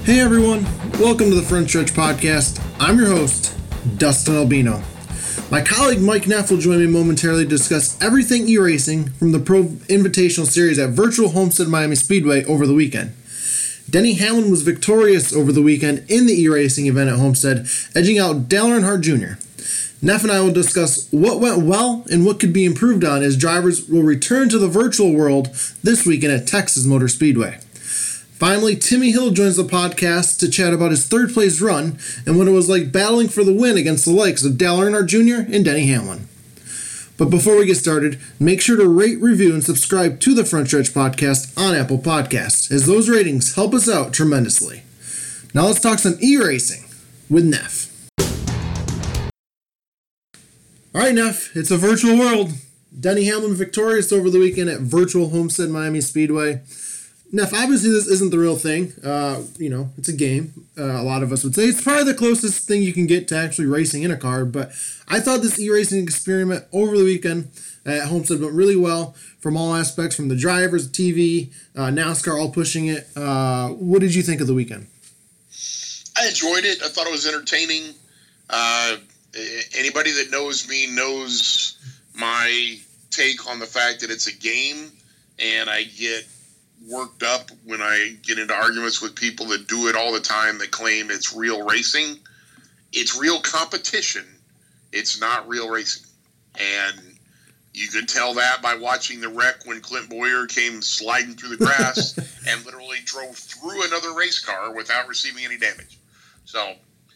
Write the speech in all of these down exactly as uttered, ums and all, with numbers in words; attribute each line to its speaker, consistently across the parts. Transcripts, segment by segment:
Speaker 1: Hey everyone, welcome to the Front Stretch Podcast. I'm your host, Dustin Albino. My colleague Mike Neff will join me momentarily to discuss everything e-racing from the Pro Invitational Series at Virtual Homestead Miami Speedway over the weekend. Denny Hamlin was victorious over the weekend in the e-racing event at Homestead, edging out Dale Earnhardt Junior Neff and I will discuss what went well and what could be improved on as drivers will return to the virtual world this weekend at Texas Motor Speedway. Finally, Timmy Hill joins the podcast to chat about his third place run and what it was like battling for the win against the likes of Dale Earnhardt Junior and Denny Hamlin. But before we get started, make sure to rate, review, and subscribe to the Front Stretch Podcast on Apple Podcasts, as those ratings help us out tremendously. Now let's talk some e-racing with Neff. Alright Neff, it's a virtual world. Denny Hamlin victorious over the weekend at Virtual Homestead Miami Speedway. Neff, obviously this isn't the real thing. Uh, you know, it's a game. Uh, a lot of us would say it's probably the closest thing you can get to actually racing in a car. But I thought this e-racing experiment over the weekend at Homestead went really well from all aspects, from the drivers, T V, uh, NASCAR, all pushing it. Uh, what did you think of the weekend?
Speaker 2: I enjoyed it. I thought it was entertaining. Uh, anybody that knows me knows my take on the fact that it's a game, and I get worked up when I get into arguments with people that do it all the time that claim it's real racing. It's real competition. It's not real racing. And you could tell that by watching the wreck when Clint Boyer came sliding through the grass and literally drove through another race car without receiving any damage. So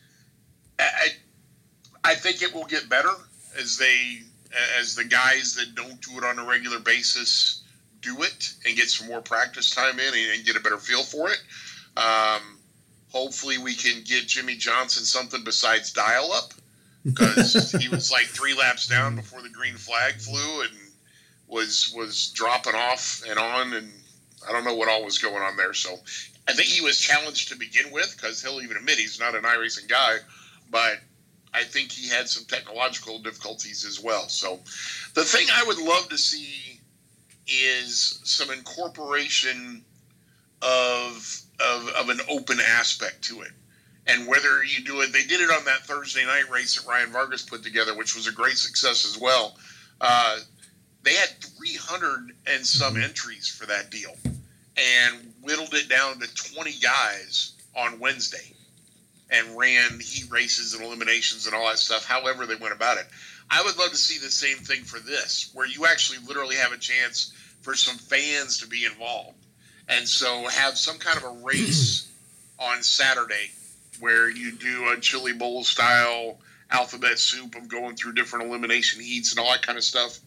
Speaker 2: I, I think it will get better as they as the guys that don't do it on a regular basis do it and get some more practice time in and, and get a better feel for it. Um, hopefully we can get Jimmy Johnson something besides dial-up, because he was like three laps down before the green flag flew and was was dropping off and on, and I don't know what all was going on there. So I think he was challenged to begin with, because he'll even admit he's not an iRacing guy, but I think he had some technological difficulties as well. So the thing I would love to see is some incorporation of, of of an open aspect to it. And whether you do it, they did it on that Thursday night race that Ryan Vargas put together, which was a great success as well. Uh, they had three hundred and some entries for that deal and whittled it down to twenty guys on Wednesday and ran heat races and eliminations and all that stuff, however they went about it. I would love to see the same thing for this, where you actually literally have a chance for some fans to be involved. And so have some kind of a race on Saturday where you do a chili bowl style alphabet soup of going through different elimination heats and all that kind of stuff,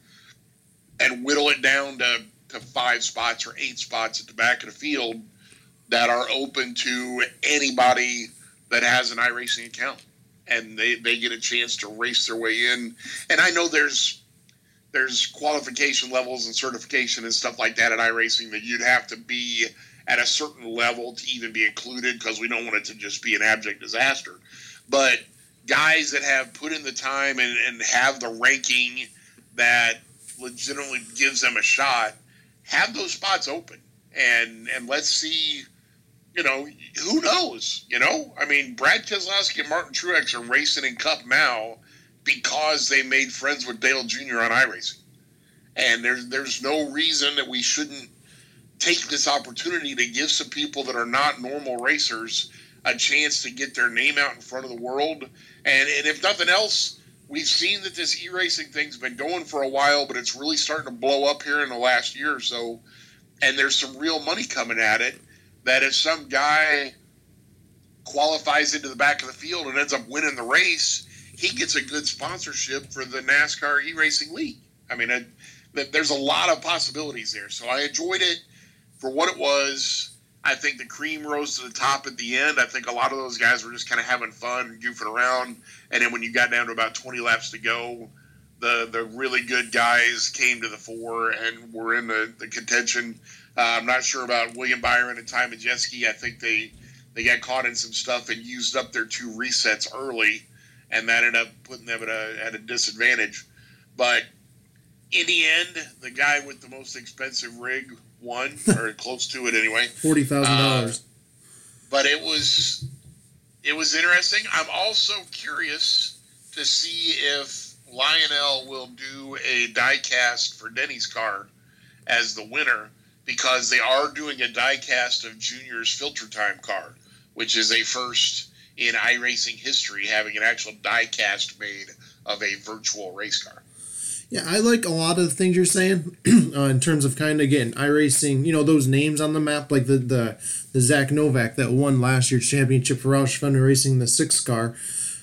Speaker 2: and whittle it down to, to five spots or eight spots at the back of the field that are open to anybody that has an iRacing account. And they, they get a chance to race their way in. And I know there's there's qualification levels and certification and stuff like that at iRacing that you'd have to be at a certain level to even be included, because we don't want it to just be an abject disaster. But guys that have put in the time and, and have the ranking that legitimately gives them a shot, have those spots open. And, and let's see... You know, who knows? You know, I mean, Brad Keselowski and Martin Truex are racing in Cup now because they made friends with Dale Junior on iRacing. And there's there's no reason that we shouldn't take this opportunity to give some people that are not normal racers a chance to get their name out in front of the world. And, and if nothing else, we've seen that this e-racing thing's been going for a while, but it's really starting to blow up here in the last year or so. And there's some real money coming at it. That if some guy qualifies into the back of the field and ends up winning the race, he gets a good sponsorship for the NASCAR E-Racing League. I mean, it, there's a lot of possibilities there. So I enjoyed it for what it was. I think the cream rose to the top at the end. I think a lot of those guys were just kind of having fun and goofing around. And then when you got down to about twenty laps to go, the, the really good guys came to the fore and were in the, the contention. Uh, I'm not sure about William Byron and Ty Majeski. I think they, they got caught in some stuff and used up their two resets early, and that ended up putting them at a, at a disadvantage. But in the end, the guy with the most expensive rig won, or close to it anyway.
Speaker 1: forty thousand dollars.
Speaker 2: Uh, but it was it was interesting. I'm also curious to see if Lionel will do a die cast for Denny's card as the winner, because they are doing a die cast of Junior's Filter Time card, which is a first in iRacing history, having an actual die cast made of a virtual race car.
Speaker 1: Yeah, I like a lot of the things you're saying uh, in terms of kind of, again, iRacing, you know, those names on the map, like the the, the Zach Novak that won last year's championship for Roush Fender Racing, the six car.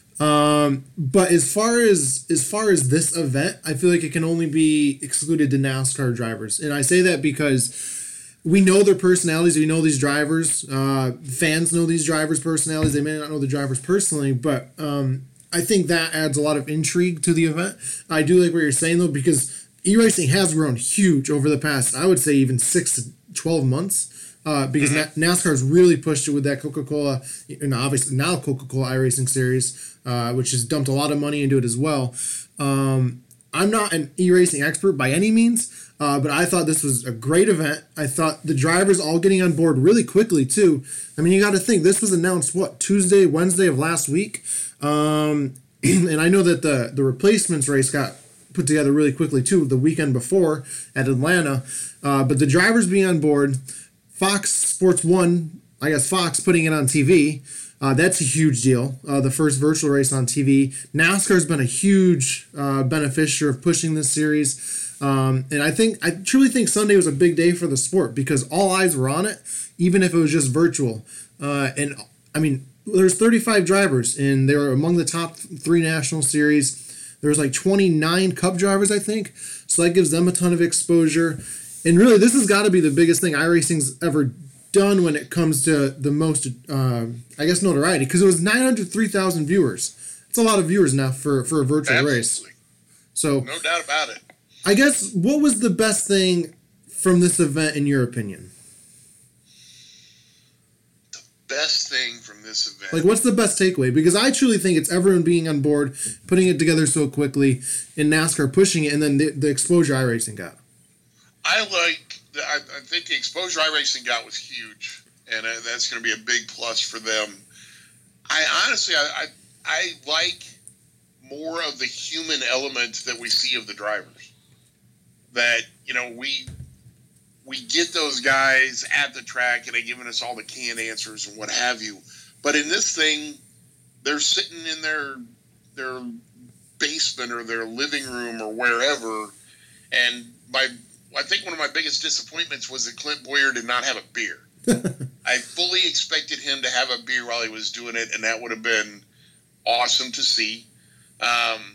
Speaker 1: Um, but as far as as far as this event, I feel like it can only be excluded to NASCAR drivers. And I say that because we know their personalities. We know these drivers. Uh, fans know these drivers' personalities. They may not know the drivers personally, but um, I think that adds a lot of intrigue to the event. I do like what you're saying, though, because e-racing has grown huge over the past, I would say, even six to twelve months. Uh, because mm-hmm. NASCAR's really pushed it with that Coca-Cola, and obviously now Coca-Cola iRacing Series, uh, which has dumped a lot of money into it as well. Um, I'm not an e-racing expert by any means, uh, but I thought this was a great event. I thought the drivers all getting on board really quickly, too. I mean, you got to think, this was announced, what, Tuesday, Wednesday of last week? Um, and I know that the, the replacements race got put together really quickly, too, the weekend before at Atlanta. Uh, but the drivers being on board, Fox Sports one, I guess Fox putting it on T V, uh, that's a huge deal. Uh, the first virtual race on T V. NASCAR's been a huge uh, beneficiary of pushing this series. Um, and I think, I truly think Sunday was a big day for the sport because all eyes were on it, even if it was just virtual. Uh, and I mean, there's thirty-five drivers, and they were among the top three national series. There's like twenty-nine Cup drivers, I think. So that gives them a ton of exposure. And really, this has got to be the biggest thing iRacing's ever done when it comes to the most, uh, I guess, notoriety. Because it was nine hundred three thousand viewers. It's a lot of viewers now for, for a virtual
Speaker 2: Absolutely.
Speaker 1: race. So,
Speaker 2: no doubt about it.
Speaker 1: I guess, what was the best thing from this event, in your opinion?
Speaker 2: The best thing from this event?
Speaker 1: Like, what's the best takeaway? Because I truly think it's everyone being on board, putting it together so quickly, and NASCAR pushing it, and then the, the exposure iRacing got.
Speaker 2: I like, I, I think the exposure iRacing got was huge, and uh, that's going to be a big plus for them. I honestly, I, I, I like more of the human element that we see of the drivers. That, you know, we we get those guys at the track, and they're giving us all the canned answers and what have you. But in this thing, they're sitting in their their basement or their living room or wherever, and my I think one of my biggest disappointments was that Clint Boyer did not have a beer. I fully expected him to have a beer while he was doing it, and that would have been awesome to see. Um,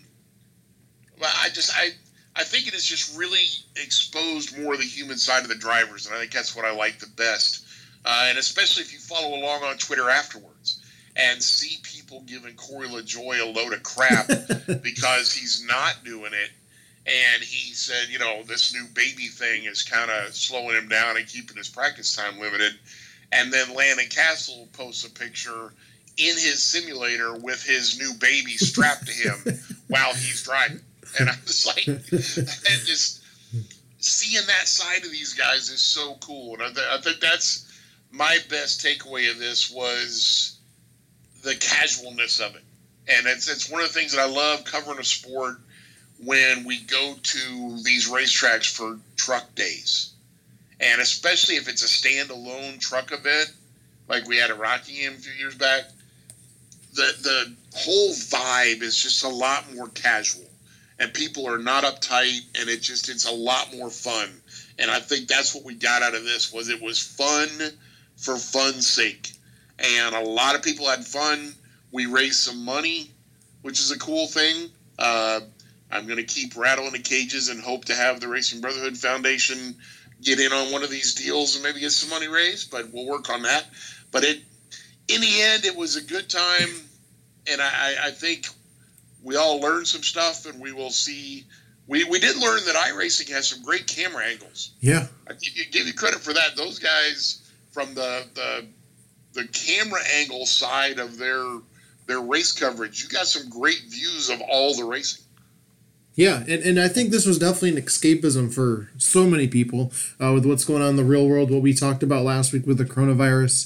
Speaker 2: but I just, I, I think it has just really exposed more of the human side of the drivers, and I think that's what I like the best. Uh, and especially if you follow along on Twitter afterwards and see people giving Corey LaJoy a load of crap because he's not doing it. And he said, you know, this new baby thing is kind of slowing him down and keeping his practice time limited. And then Landon Castle posts a picture in his simulator with his new baby strapped to him while he's driving. And I was like, and just seeing that side of these guys is so cool. And I, th- I think that's my best takeaway of this was the casualness of it. And it's it's one of the things that I love covering a sport when we go to these racetracks for truck days. And especially if it's a standalone truck event, like we had at Rockingham a few years back, the the whole vibe is just a lot more casual. And people are not uptight, and it just it's a lot more fun. And I think that's what we got out of this, was it was fun for fun's sake. And a lot of people had fun. We raised some money, which is a cool thing. Uh, I'm going to keep rattling the cages and hope to have the Racing Brotherhood Foundation get in on one of these deals and maybe get some money raised, but we'll work on that. But it, in the end, it was a good time, and I, I think we all learned some stuff, and we will see. We, we did learn that iRacing has some great camera angles.
Speaker 1: Yeah.
Speaker 2: I give you, give you credit for that. Those guys from the, the the camera angle side of their their race coverage, you got some great views of all the racing.
Speaker 1: Yeah, and, and I think this was definitely an escapism for so many people uh, with what's going on in the real world, what we talked about last week with the coronavirus.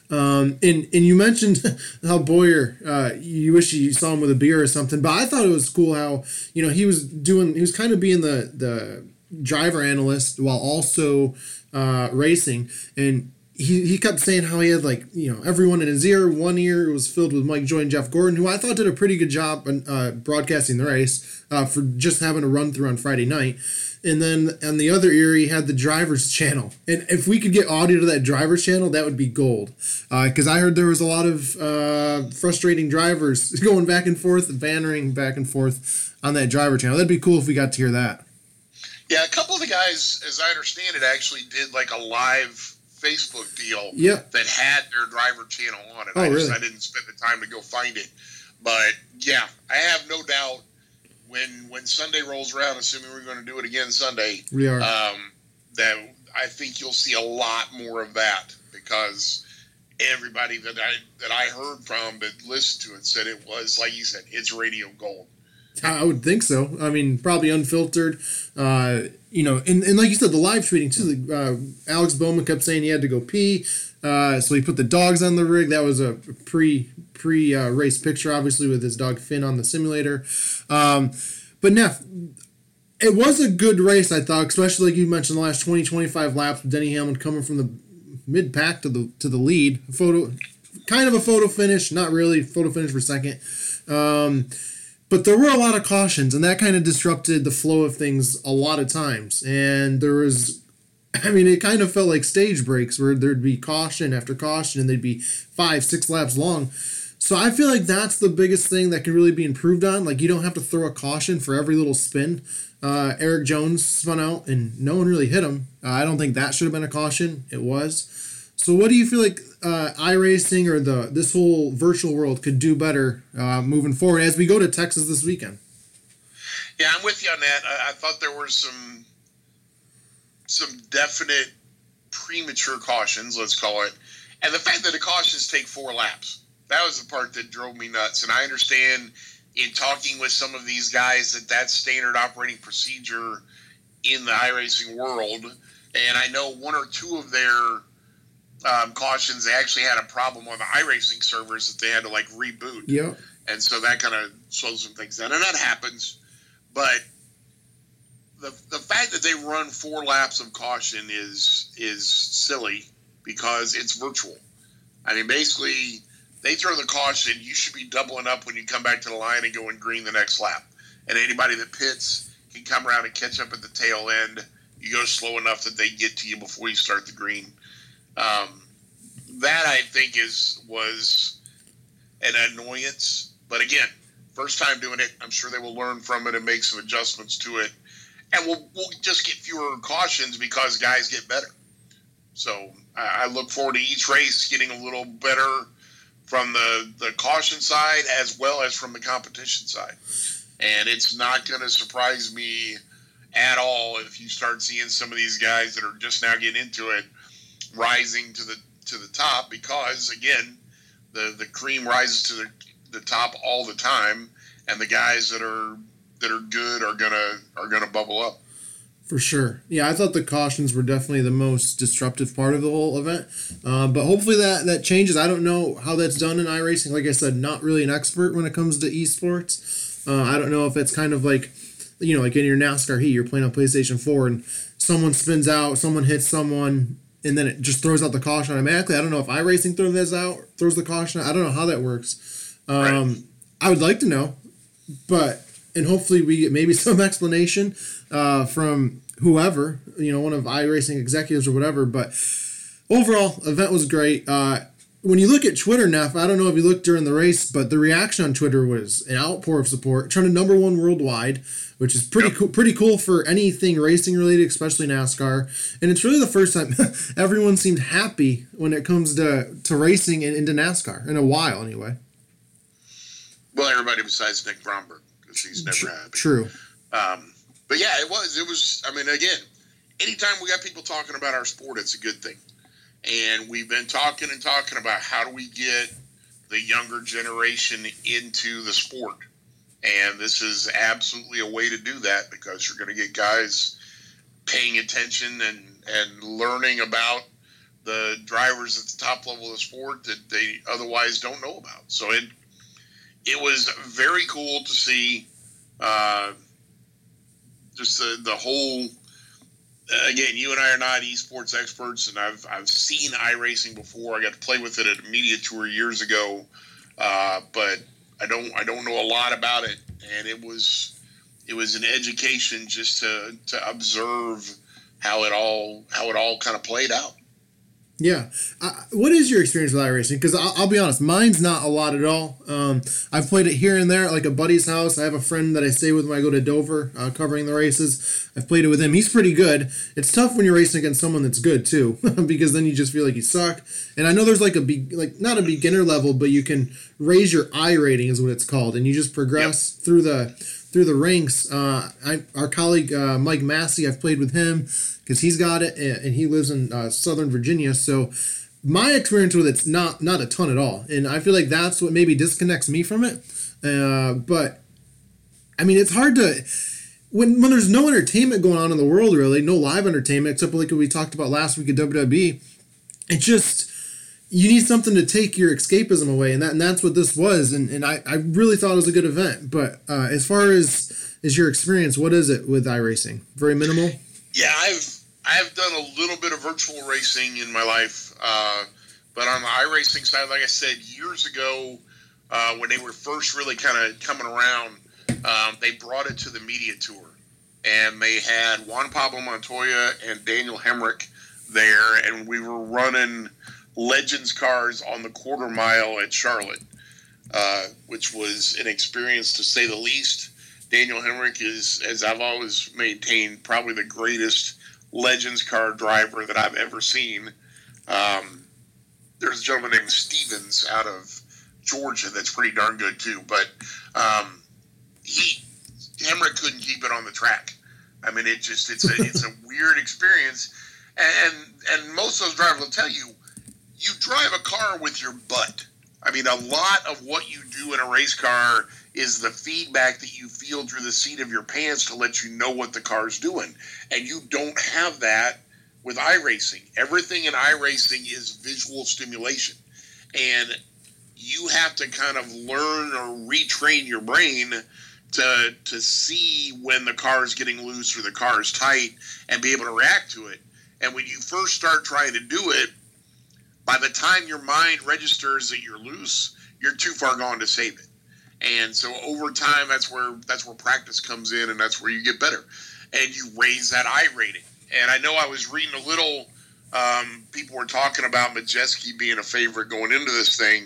Speaker 1: Um, and and you mentioned how Boyer, uh, you wish you saw him with a beer or something, but I thought it was cool how, you know, he was doing, he was kind of being the, the driver analyst while also uh, racing. And he, he kept saying how he had, like, you know, everyone in his ear. One ear was filled with Mike Joy and Jeff Gordon, who I thought did a pretty good job on uh, broadcasting the race uh, for just having a run through on Friday night. And then on the other ear, he had the driver's channel. And if we could get audio to that driver's channel, that would be gold. Because uh, I heard there was a lot of uh, frustrating drivers going back and forth, bannering back and forth on that driver channel. That'd be cool if we got to hear that.
Speaker 2: Yeah, a couple of the guys, as I understand it, actually did like a live Facebook deal
Speaker 1: yep.
Speaker 2: that had their driver channel on it.
Speaker 1: Oh,
Speaker 2: I, just,
Speaker 1: really?
Speaker 2: I didn't spend the time to go find it. But, yeah, I have no doubt when when Sunday rolls around, assuming we're going to do it again Sunday,
Speaker 1: we are.
Speaker 2: Um, that I think you'll see a lot more of that because everybody that I that I heard from that listened to it said it was, like you said, it's radio gold.
Speaker 1: I would think so. I mean, probably unfiltered. Uh, you know, and, and like you said, the live tweeting too. Uh, Alex Bowman kept saying he had to go pee, uh, so he put the dogs on the rig. That was a pre pre uh, race picture, obviously, with his dog Finn on the simulator. Um, but Neff, it was a good race, I thought, especially like you mentioned, the last twenty, twenty-five laps with Denny Hamlin coming from the mid pack to the to the lead. Photo, kind of a photo finish, not really photo finish for second. Um, But there were a lot of cautions, and that kind of disrupted the flow of things a lot of times. And there was, I mean, it kind of felt like stage breaks where there'd be caution after caution, and they'd be five, six laps long. So I feel like that's the biggest thing that can really be improved on. Like, you don't have to throw a caution for every little spin. Uh, Eric Jones spun out, and no one really hit him. Uh, I don't think that should have been a caution. It was. So what do you feel like uh, iRacing or the this whole virtual world could do better uh, moving forward as we go to Texas this weekend?
Speaker 2: Yeah, I'm with you on that. I, I thought there were some some definite premature cautions, let's call it. And the fact that the cautions take four laps, that was the part that drove me nuts. And I understand in talking with some of these guys that that's standard operating procedure in the iRacing world. And I know one or two of their Um, cautions, they actually had a problem on the iRacing servers that they had to like reboot.
Speaker 1: Yeah.
Speaker 2: And so that kind of slows some things down. And that happens. But the the fact that they run four laps of caution is is silly because it's virtual. I mean, basically, they throw the caution, you should be doubling up when you come back to the line and going green the next lap. And anybody that pits can come around and catch up at the tail end. You go slow enough that they get to you before you start the green. Um, that I think is was an annoyance, but again, first time doing it, I'm sure they will learn from it and make some adjustments to it, and we'll we'll just get fewer cautions because guys get better. So I, I look forward to each race getting a little better from the the caution side as well as from the competition side, and it's not going to surprise me at all if you start seeing some of these guys that are just now getting into it rising to the to the top because again the the cream rises to the, the top all the time and the guys that are that are good are gonna are gonna bubble up.
Speaker 1: For sure. Yeah, I thought the cautions were definitely the most disruptive part of the whole event. Uh, but hopefully that, that changes. I don't know how that's done in iRacing. Like I said, not really an expert when it comes to esports. Uh, I don't know if it's kind of like, you know, like in your NASCAR heat, you're playing on PlayStation four and someone spins out, someone hits someone, and then it just throws out the caution automatically. I don't know if iRacing throws this out, throws the caution out. I don't know how that works. Um, right. I would like to know, but and hopefully we get maybe some explanation uh, from whoever, you know, one of iRacing executives or whatever. But overall, event was great. Uh, when you look at Twitter, Neff, I don't know if you looked during the race, but the reaction on Twitter was an outpour of support. Trying to number one worldwide, which is pretty yep. cool. Pretty cool for anything racing related, especially NASCAR. And it's really the first time everyone seemed happy when it comes to, to racing and into NASCAR in a while, anyway.
Speaker 2: Well, everybody besides Nick Bromberg, because he's never
Speaker 1: True.
Speaker 2: happy.
Speaker 1: True.
Speaker 2: Um, but yeah, it was. It was. I mean, again, anytime we got people talking about our sport, it's a good thing. And we've been talking and talking about how do we get the younger generation into the sport. And this is absolutely a way to do that because you're going to get guys paying attention and, and learning about the drivers at the top level of the sport that they otherwise don't know about. So it it was very cool to see uh, just the, the whole. Uh, again, you and I are not esports experts, and I've I've seen iRacing before. I got to play with it at a media tour years ago, uh, but I don't I don't know a lot about it, and it was it was an education just to to observe how it all how it all kind of played out.
Speaker 1: Yeah. Uh, what is your experience with iRacing? Because I'll, I'll be honest, mine's not a lot at all. Um, I've played it here and there at like a buddy's house. I have a friend that I stay with when I go to Dover uh, covering the races. I've played it with him. He's pretty good. It's tough when you're racing against someone that's good too, because then you just feel like you suck. And I know there's like a, be- like not a beginner level, but you can raise your I rating is what it's called. And you just progress yep. through the through the ranks. Uh, I, our colleague uh, Mike Massey, I've played with him because he's got it, and he lives in uh, Southern Virginia. So my experience with it's not not a ton at all, and I feel like that's what maybe disconnects me from it. Uh, but I mean, it's hard to when when there's no entertainment going on in the world, really, no live entertainment except like what we talked about last week at W W E. It just you need something to take your escapism away, and that and that's what this was. And, and I, I really thought it was a good event. But uh, as far as is your experience, what is it with iRacing? Very minimal?
Speaker 2: Yeah, I've I've done a little bit of virtual racing in my life, uh, but on the iRacing side, like I said, years ago, uh, when they were first really kind of coming around, um, they brought it to the media tour, and they had Juan Pablo Montoya and Daniel Hemrick there, and we were running Legends cars on the quarter mile at Charlotte, uh, which was an experience to say the least. Daniel Hemrick is, as I've always maintained, probably the greatest Legends car driver that I've ever seen. Um, there's a gentleman named Stevens out of Georgia that's pretty darn good too, but um, he Hemrick couldn't keep it on the track. I mean, it just it's a it's a weird experience, and and most of those drivers will tell you, you drive a car with your butt. I mean, a lot of what you do in a race car is the feedback that you feel through the seat of your pants to let you know what the car's doing. And you don't have that with iRacing. Everything in iRacing is visual stimulation. And you have to kind of learn or retrain your brain to to see when the car is getting loose or the car is tight and be able to react to it. And when you first start trying to do it, by the time your mind registers that you're loose, you're too far gone to save it. And so over time, that's where that's where practice comes in, and that's where you get better. And you raise that I rating. And I know I was reading a little, um, people were talking about Majeski being a favorite going into this thing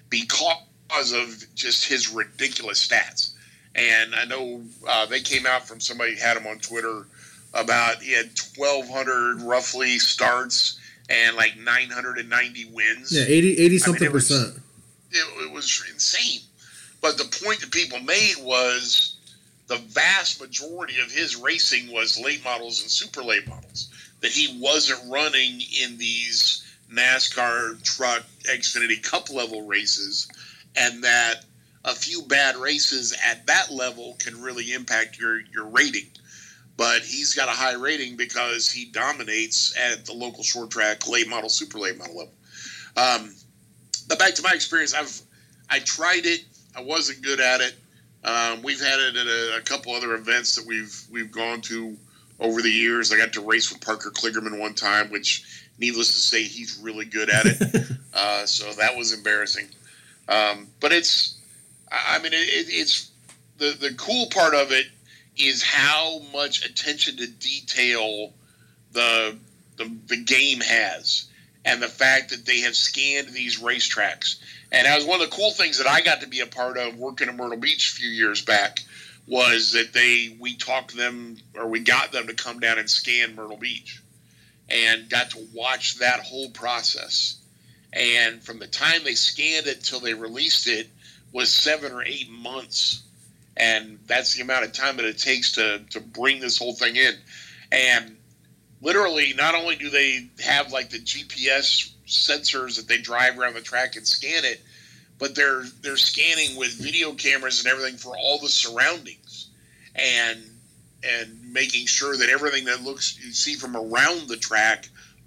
Speaker 2: because of just his ridiculous stats. And I know uh, they came out from somebody had him on Twitter about he had twelve hundred roughly starts and like nine hundred ninety wins.
Speaker 1: Yeah, eighty, eighty something I mean, it percent.
Speaker 2: Was, it, it was insane. But the point that people made was the vast majority of his racing was late models and super late models. That he wasn't running in these NASCAR truck Xfinity Cup level races, and that a few bad races at that level can really impact your, your rating. But he's got a high rating because he dominates at the local short track late model, super late model level. Um, but back to my experience, I've I tried it. I wasn't good at it. Um, we've had it at a, a couple other events that we've we've gone to over the years. I got to race with Parker Kligerman one time, which, needless to say, he's really good at it. uh, so that was embarrassing. Um, but it's, I mean, it, it, it's the the cool part of it is how much attention to detail the, the the game has, and the fact that they have scanned these racetracks. And that was one of the cool things that I got to be a part of working in Myrtle Beach a few years back, was that they we talked them or we got them to come down and scan Myrtle Beach, and got to watch that whole process. And from the time they scanned it till they released it was seven or eight months. And that's the amount of time that it takes to, to bring this whole thing in. And literally, not only do they have like the G P S sensors that they drive around the track and scan it, but they're they're scanning with video cameras and everything for all the surroundings, and and making sure that everything that looks you see from around the track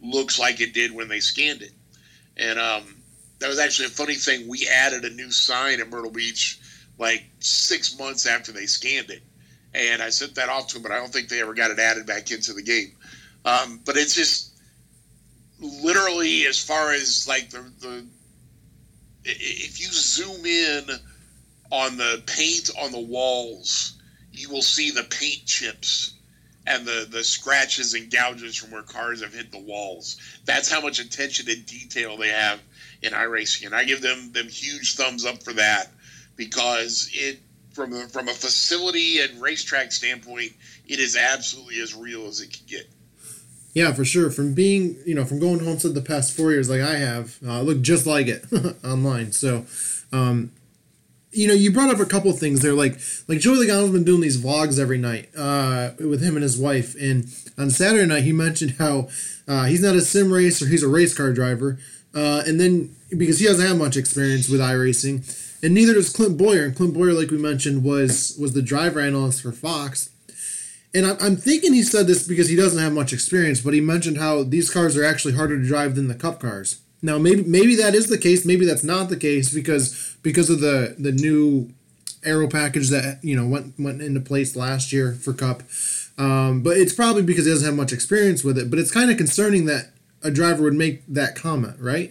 Speaker 2: looks like it did when they scanned it. And um, that was actually a funny thing. We added a new sign at Myrtle Beach like six months after they scanned it. And I sent that off to them, but I don't think they ever got it added back into the game. Um, but it's just literally as far as like the, the if you zoom in on the paint on the walls, you will see the paint chips and the, the scratches and gouges from where cars have hit the walls. That's how much attention to detail they have in iRacing. And I give them, them huge thumbs up for that, because it from a, from a facility and racetrack standpoint, it is absolutely as real as it can get.
Speaker 1: Yeah, for sure. From being, you know, from going to Homestead the past four years like I have, uh, it looked just like it online. So, um, you know, you brought up a couple of things there. Like, like Joey Logano's been doing these vlogs every night uh, with him and his wife. And on Saturday night, he mentioned how uh, he's not a sim racer, he's a race car driver. Uh, and then, because he doesn't have much experience with iRacing, and neither does Clint Boyer. And Clint Boyer, like we mentioned, was was the driver analyst for Fox. And I'm thinking he said this because he doesn't have much experience, but he mentioned how these cars are actually harder to drive than the Cup cars. Now, maybe maybe that is the case. Maybe that's not the case because because of the, the new aero package that, you know, went went into place last year for Cup. Um, but it's probably because he doesn't have much experience with it. But it's kind of concerning that a driver would make that comment, right?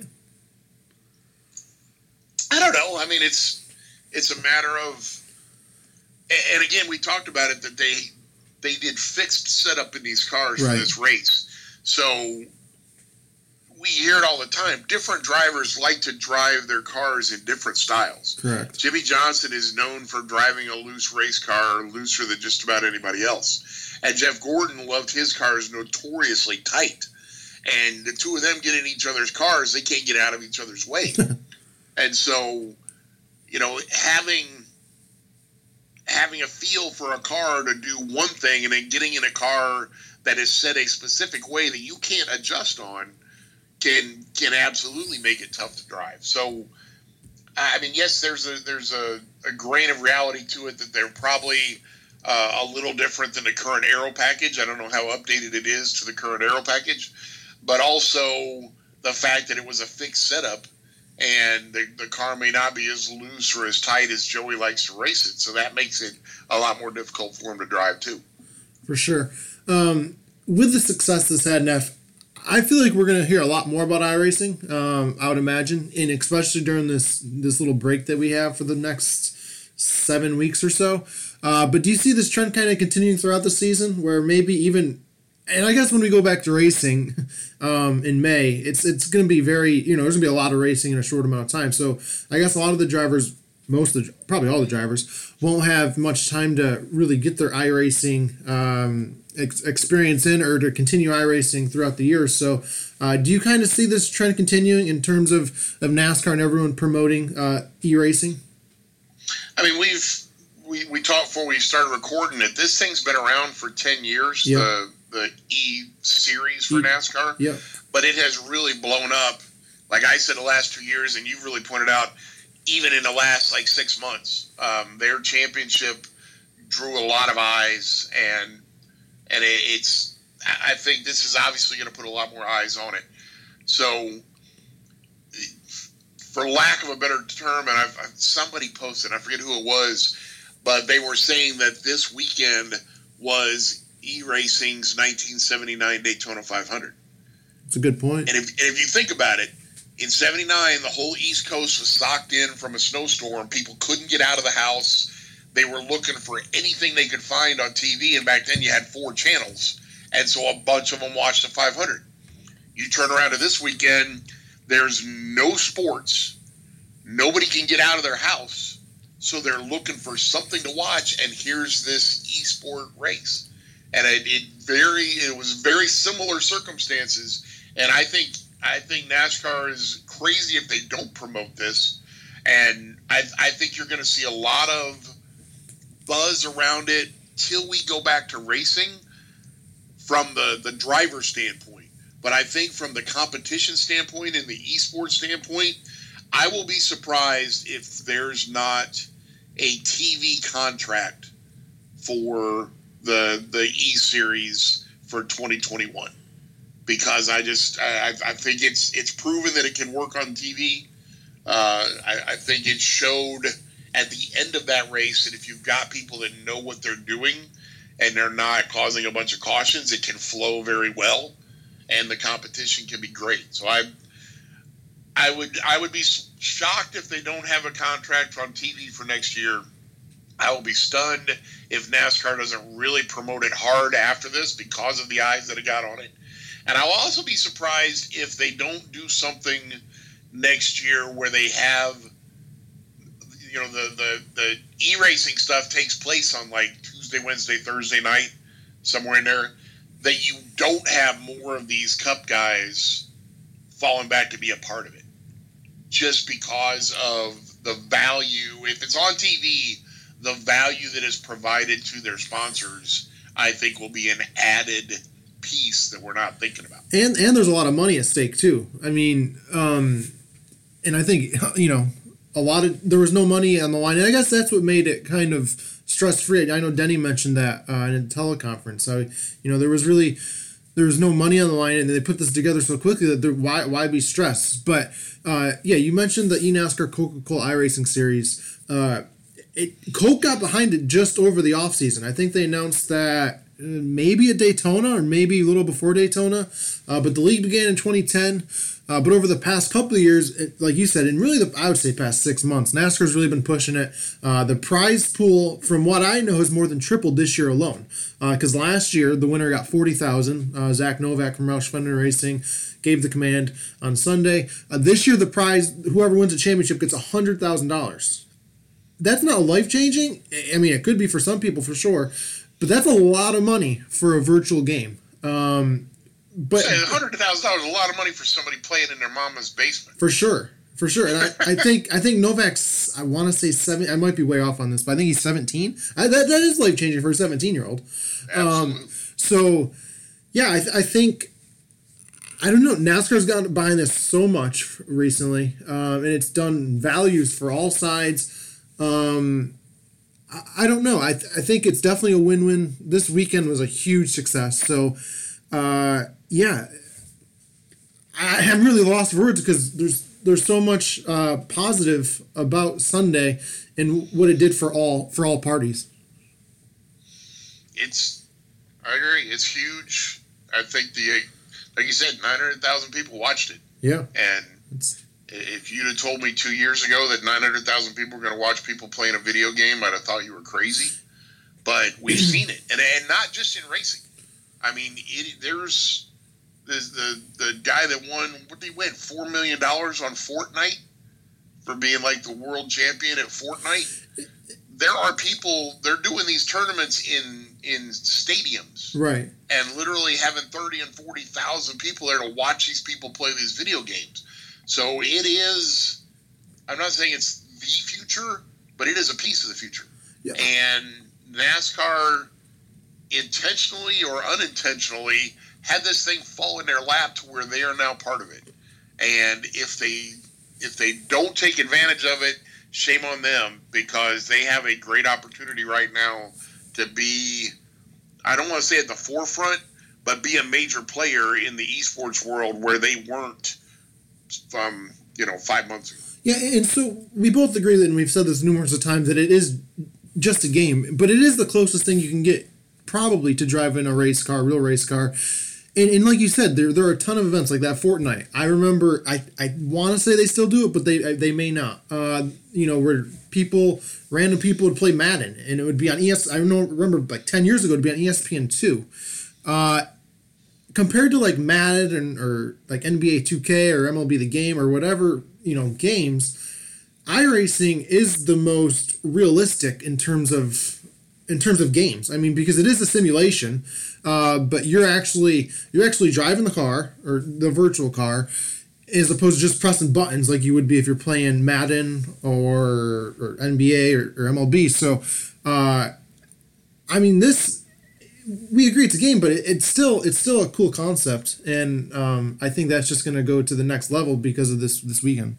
Speaker 2: I don't know. I mean, it's it's a matter of, and again, we talked about it that they. They did fixed setup in these cars right. for this race. So we hear it all the time. Different drivers like to drive their cars in different styles.
Speaker 1: Correct.
Speaker 2: Jimmy Johnson is known for driving a loose race car, looser than just about anybody else. And Jeff Gordon loved his cars notoriously tight. And the two of them get in each other's cars, they can't get out of each other's way. And so, you know, having... having a feel for a car to do one thing and then getting in a car that is set a specific way that you can't adjust on can can absolutely make it tough to drive. So, I mean, yes, there's a there's a, a grain of reality to it that they're probably uh, a little different than the current aero package. I don't know how updated it is to the current aero package, but also the fact that it was a fixed setup. And the, the car may not be as loose or as tight as Joey likes to race it. So that makes it a lot more difficult for him to drive, too.
Speaker 1: For sure. Um, with the success this had, Neff, I feel like we're going to hear a lot more about iRacing, um, I would imagine, and especially during this, this little break that we have for the next seven weeks or so. Uh, but do you see this trend kind of continuing throughout the season where maybe even... And I guess when we go back to racing um, in May, it's it's going to be very, you know, there's going to be a lot of racing in a short amount of time. So I guess a lot of the drivers, most of the, probably all the drivers, won't have much time to really get their iRacing um, ex- experience in or to continue iRacing throughout the year. So uh, do you kind of see this trend continuing in terms of, of NASCAR and everyone promoting uh, e-racing?
Speaker 2: I mean, we've, we, we talked before we started recording it. This thing's been around for ten years.
Speaker 1: Yep.
Speaker 2: The the E series for NASCAR,
Speaker 1: yeah.
Speaker 2: But it has really blown up, like I said, the last two years, and you've really pointed out, even in the last like six months, um, their championship drew a lot of eyes, and and it, it's, I think this is obviously going to put a lot more eyes on it. So, for lack of a better term, and I've, I've somebody posted, I forget who it was, but they were saying that this weekend was E-Racing's nineteen seventy-nine Daytona five hundred.
Speaker 1: That's a good point.
Speaker 2: And if, and if you think about it, in seventy-nine, the whole East Coast was socked in from a snowstorm. People couldn't get out of the house. They were looking for anything they could find on T V, and back then you had four channels, and so a bunch of them watched the five hundred. You turn around to this weekend, there's no sports. Nobody can get out of their house, so they're looking for something to watch, and here's this e-sport race. And it, it very it was very similar circumstances, and I think I think NASCAR is crazy if they don't promote this, and I I think you're going to see a lot of buzz around it till we go back to racing from the the driver standpoint. But I think from the competition standpoint and the esports standpoint, I will be surprised if there's not a T V contract for the the E-Series for twenty twenty-one. because I just I, I think it's it's proven that it can work on T V. Uh, I, I think it showed at the end of that race that if you've got people that know what they're doing and they're not causing a bunch of cautions, it can flow very well, and the competition can be great. So I I would I would be shocked if they don't have a contract on T V for next year. I will be stunned if NASCAR doesn't really promote it hard after this because of the eyes that it got on it. And I'll also be surprised if they don't do something next year where they have, you know, the, the, the e-racing stuff takes place on like Tuesday, Wednesday, Thursday night, somewhere in there, that you don't have more of these Cup guys falling back to be a part of it. Just because of the value, if it's on T V, the value that is provided to their sponsors, I think will be an added piece that we're not thinking about.
Speaker 1: And and there's a lot of money at stake too. I mean, um, and I think, you know, a lot of, there was no money on the line. And I guess that's what made it kind of stress-free. I know Denny mentioned that uh, in a teleconference. So, you know, there was really, there was no money on the line, and they put this together so quickly that there, why why be stressed? But, uh, yeah, you mentioned the eNASCAR Coca-Cola iRacing Series. Uh, it, Coke got behind it just over the offseason. I think they announced that maybe at Daytona or maybe a little before Daytona. Uh, but the league began in twenty ten. Uh, but over the past couple of years, it, like you said, and really the, I would say past six months, NASCAR's really been pushing it. Uh, the prize pool, from what I know, has more than tripled this year alone. Because uh, last year, the winner got forty thousand dollars. Uh, Zach Novak from Roush Fenton Racing gave the command on Sunday. Uh, this year, the prize, whoever wins the championship gets one hundred thousand dollars. That's not life-changing. I mean, it could be for some people, for sure. But that's a lot of money for a virtual game. Um, but
Speaker 2: one hundred thousand dollars is a lot of money for somebody playing in their mama's basement.
Speaker 1: For sure. For sure. And I, I think I think Novak's, I want to say seven. I might be way off on this, but I think he's seventeen. I, that, that is life-changing for a seventeen-year-old. Um, so, yeah, I, I think, I don't know, NASCAR's gotten behind this so much recently, um, and it's done values for all sides. Um, I, I don't know. I th- I think it's definitely a win-win. This weekend was a huge success. So, uh, yeah, I am really lost for words because there's there's so much uh, positive about Sunday and what it did for all for all parties.
Speaker 2: It's, I agree. It's huge. I think the, like you said, nine hundred thousand people watched it.
Speaker 1: Yeah,
Speaker 2: and
Speaker 1: it's.
Speaker 2: If you'd have told me two years ago that nine hundred thousand people were going to watch people playing a video game, I'd have thought you were crazy. But we've seen it, and and not just in racing. I mean, it, there's, there's the the guy that won. What did he win? Four million dollars on Fortnite for being like the world champion at Fortnite. There are people. They're doing these tournaments in in stadiums,
Speaker 1: right?
Speaker 2: And literally having thirty and forty thousand people there to watch these people play these video games. So it is, I'm not saying it's the future, but it is a piece of the future. Yeah. And NASCAR intentionally or unintentionally had this thing fall in their lap to where they are now part of it. And if they if they don't take advantage of it, shame on them, because they have a great opportunity right now to be, I don't want to say at the forefront, but be a major player in the esports world where they weren't from, you know, five months ago.
Speaker 1: Yeah, and so we both agree that, and we've said this numerous of times, that it is just a game, but it is the closest thing you can get probably to driving a race car, a real race car. And, and like you said, there there are a ton of events like that. Fortnite, I remember, I, I want to say they still do it, but they they may not. Uh, you know, where people, random people would play Madden, and it would be on E S P N. I don't remember, like ten years ago, it'd be on E S P N two. Uh, compared to like Madden or like N B A two K or M L B The Game or whatever, you know, games, iRacing is the most realistic in terms of in terms of games. I mean, because it is a simulation, uh, but you're actually you're actually driving the car or the virtual car, as opposed to just pressing buttons like you would be if you're playing Madden or, or N B A or, or M L B. So, uh, I mean, this. We agree it's a game, but it, it's still it's still a cool concept, and um, I think that's just going to go to the next level because of this this weekend.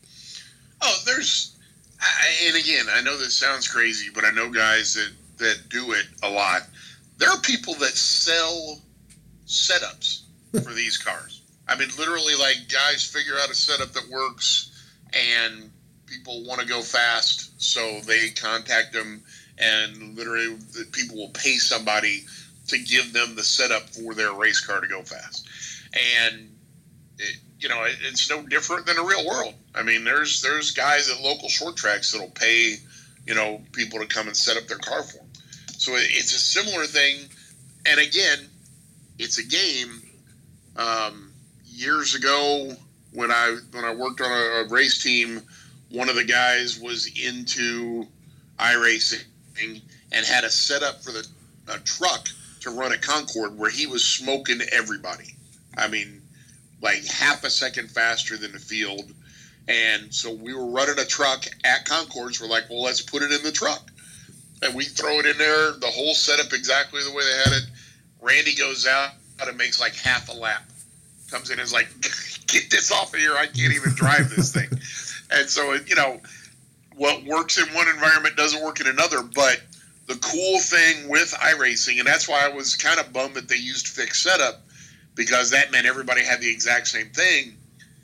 Speaker 2: Oh, there's, I, and again, I know this sounds crazy, but I know guys that, that do it a lot. There are people that sell setups for these cars. I mean, literally, like, guys figure out a setup that works, and people want to go fast, so they contact them, and literally people will pay somebody to give them the setup for their race car to go fast. And, it, you know, it, it's no different than the real world. I mean, there's there's guys at local short tracks that'll pay, you know, people to come and set up their car for them. So it, it's a similar thing. And again, it's a game. Um, years ago, when I when I worked on a, a race team, one of the guys was into iRacing and had a setup for the a truck to run at Concord where he was smoking everybody. I mean, like half a second faster than the field. And so we were running a truck at Concord. So we're like, well, let's put it in the truck. And we throw it in there, the whole setup exactly the way they had it. Randy goes out and makes like half a lap. Comes in and is like, get this off of here. I can't even drive this thing. And so, you know, what works in one environment doesn't work in another. But the cool thing with iRacing, and that's why I was kind of bummed that they used fixed setup, because that meant everybody had the exact same thing.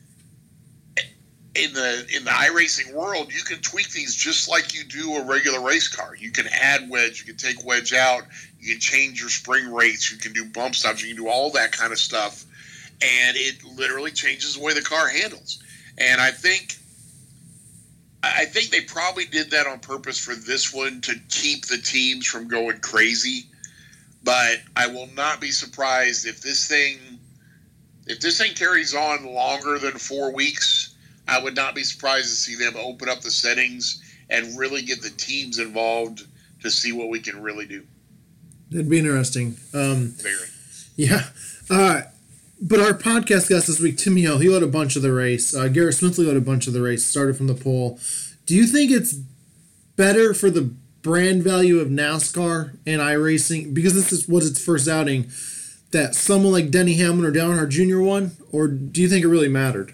Speaker 2: In the in the iRacing world, you can tweak these just like you do a regular race car. You can add wedge, you can take wedge out, you can change your spring rates, you can do bump stops, you can do all that kind of stuff, and it literally changes the way the car handles. And I think I think they probably did that on purpose for this one to keep the teams from going crazy. But I will not be surprised if this thing if this thing carries on longer than four weeks. I would not be surprised to see them open up the settings and really get the teams involved to see what we can really do.
Speaker 1: That'd be interesting. Um,
Speaker 2: Very.
Speaker 1: Yeah. Uh, but our podcast guest this week, Timmy Hill, he led a bunch of the race. Uh, Garrett Smithley led a bunch of the race, started from the pole. Do you think it's better for the brand value of NASCAR and iRacing, because this is, was its first outing, that someone like Denny Hamlin or Dale Earnhardt Junior won? Or do you think it really mattered?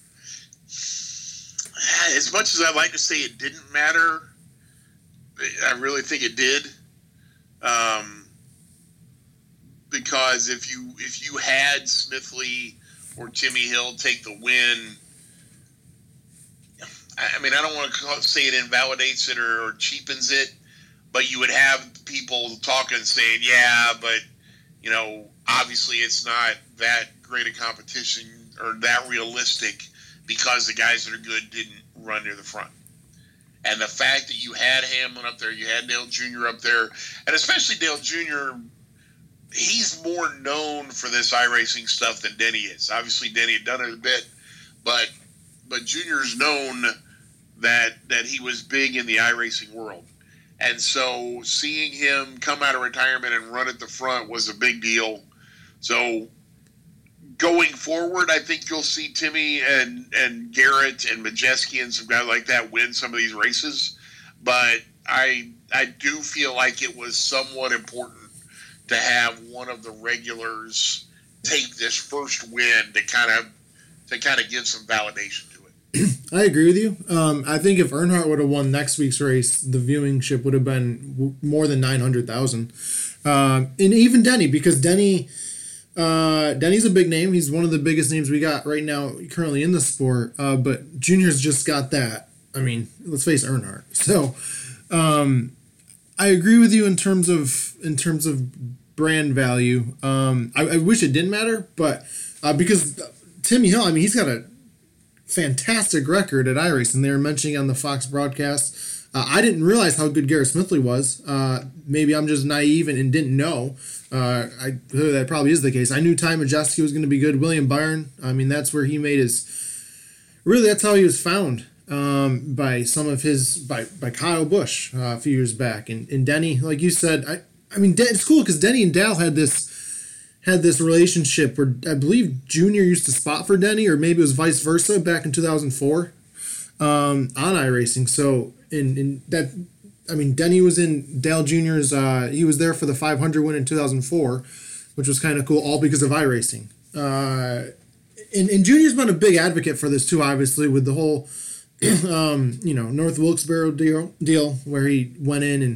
Speaker 2: As much as I'd like to say it didn't matter, I really think it did. Um, because if you if you had Smithley or Timmy Hill take the win, I mean, I don't want to say it invalidates it or, or cheapens it, but you would have people talking saying, yeah, but, you know, obviously it's not that great a competition or that realistic because the guys that are good didn't run near the front. And the fact that you had Hamlin up there, you had Dale Junior up there, and especially Dale Junior, he's more known for this iRacing stuff than Denny is. Obviously, Denny had done it a bit, but but Junior's known that that he was big in the iRacing world. And so seeing him come out of retirement and run at the front was a big deal. So going forward, I think you'll see Timmy and, and Garrett and Majeski and some guys like that win some of these races. But I I do feel like it was somewhat important to have one of the regulars take this first win to kind of to kind of give some validation to it.
Speaker 1: I agree with you. Um, I think if Earnhardt would have won next week's race, the viewingship would have been w- more than nine hundred thousand. Um, and even Denny, because Denny... Uh, Denny's a big name. He's one of the biggest names we got right now currently in the sport. Uh, but Junior's just got that. I mean, let's face Earnhardt. So, um, I agree with you in terms of in terms of brand value. Um, I, I wish it didn't matter, but uh, because Timmy Hill, I mean, he's got a fantastic record at iRacing. They were mentioning on the Fox broadcast. Uh, I didn't realize how good Garrett Smithley was. Uh, maybe I'm just naive and, and didn't know. Uh, I that probably is the case. I knew Ty Majeski was going to be good. William Byron, I mean, that's where he made his. Really, that's how he was found um, by some of his by by Kyle Busch uh, a few years back, and and Denny, like you said, I I mean, it's cool because Denny and Dal had this had this relationship where I believe Junior used to spot for Denny, or maybe it was vice versa back in two thousand four um, on iRacing. So in in that. I mean, Denny was in Dale Junior's, uh, he was there for the five hundred win in two thousand four, which was kind of cool, all because of iRacing. Uh, and, and Junior's been a big advocate for this too, obviously, with the whole, um, you know, North Wilkesboro deal, deal, where he went in and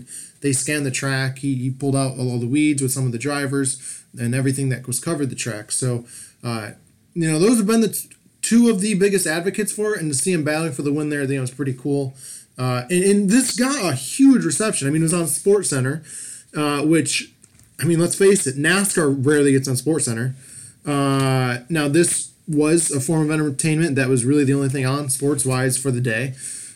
Speaker 1: they scanned the track. He, he pulled out all the weeds with some of the drivers and everything that was covered the track. So, uh, you know, those have been the t- two of the biggest advocates for it, and to see him battling for the win there, I think it was pretty cool. Uh, and, and this got a huge reception. I mean, it was on SportsCenter, uh, which, I mean, let's face it, NASCAR rarely gets on SportsCenter. Uh, now, this was a form of entertainment that was really the only thing on sports-wise for the day.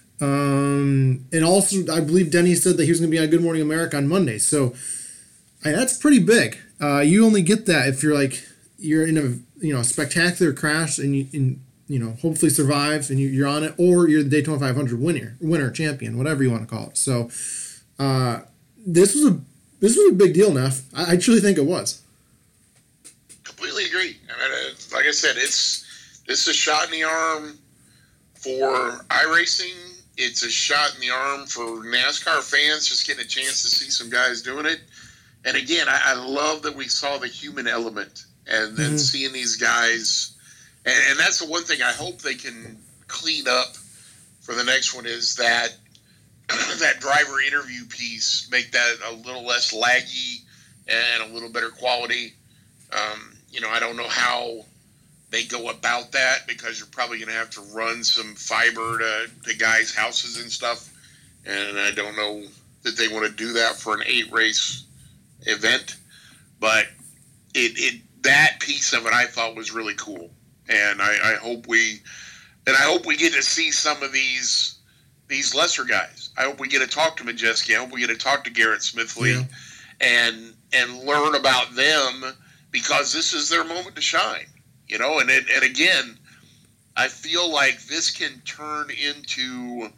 Speaker 1: Um, and also, I believe Denny said that he was going to be on Good Morning America on Monday. So, I, that's pretty big. Uh, you only get that if you're like, you're in a, you know, spectacular crash and you, and, you know, hopefully survive and you, you're on it, or you're the Daytona five hundred winner, winner, champion, whatever you want to call it. So, uh, this was a, this was a big deal, Neff. I, I truly think it was.
Speaker 2: Completely agree. I mean, like I said, it's, it's a shot in the arm for iRacing. It's a shot in the arm for NASCAR fans just getting a chance to see some guys doing it. And again, I, I love that we saw the human element and then mm-hmm. seeing these guys. And, and that's the one thing I hope they can clean up for the next one is that that driver interview piece, make that a little less laggy and a little better quality. Um, you know, I don't know how they go about that because you're probably going to have to run some fiber to, to guys' houses and stuff. And I don't know that they want to do that for an eight race event, but it, it, that piece of it I thought was really cool. And I, I hope we, and I hope we get to see some of these, these lesser guys. I hope we get to talk to Majeski. I hope we get to talk to Garrett Smithley yeah. and, and learn about them because this is their moment to shine. You know, and it, and again, I feel like this can turn into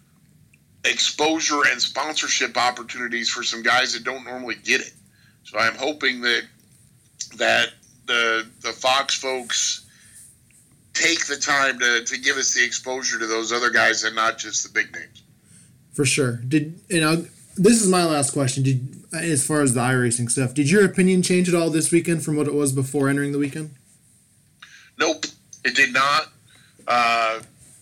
Speaker 2: exposure and sponsorship opportunities for some guys that don't normally get it. So I'm hoping that that the the Fox folks take the time to, to give us the exposure to those other guys and not just the big names.
Speaker 1: For sure. Did you know? This is my last question. Did as far as the iRacing stuff, did your opinion change at all this weekend from what it was before entering the weekend?
Speaker 2: Nope, it did not. Uh,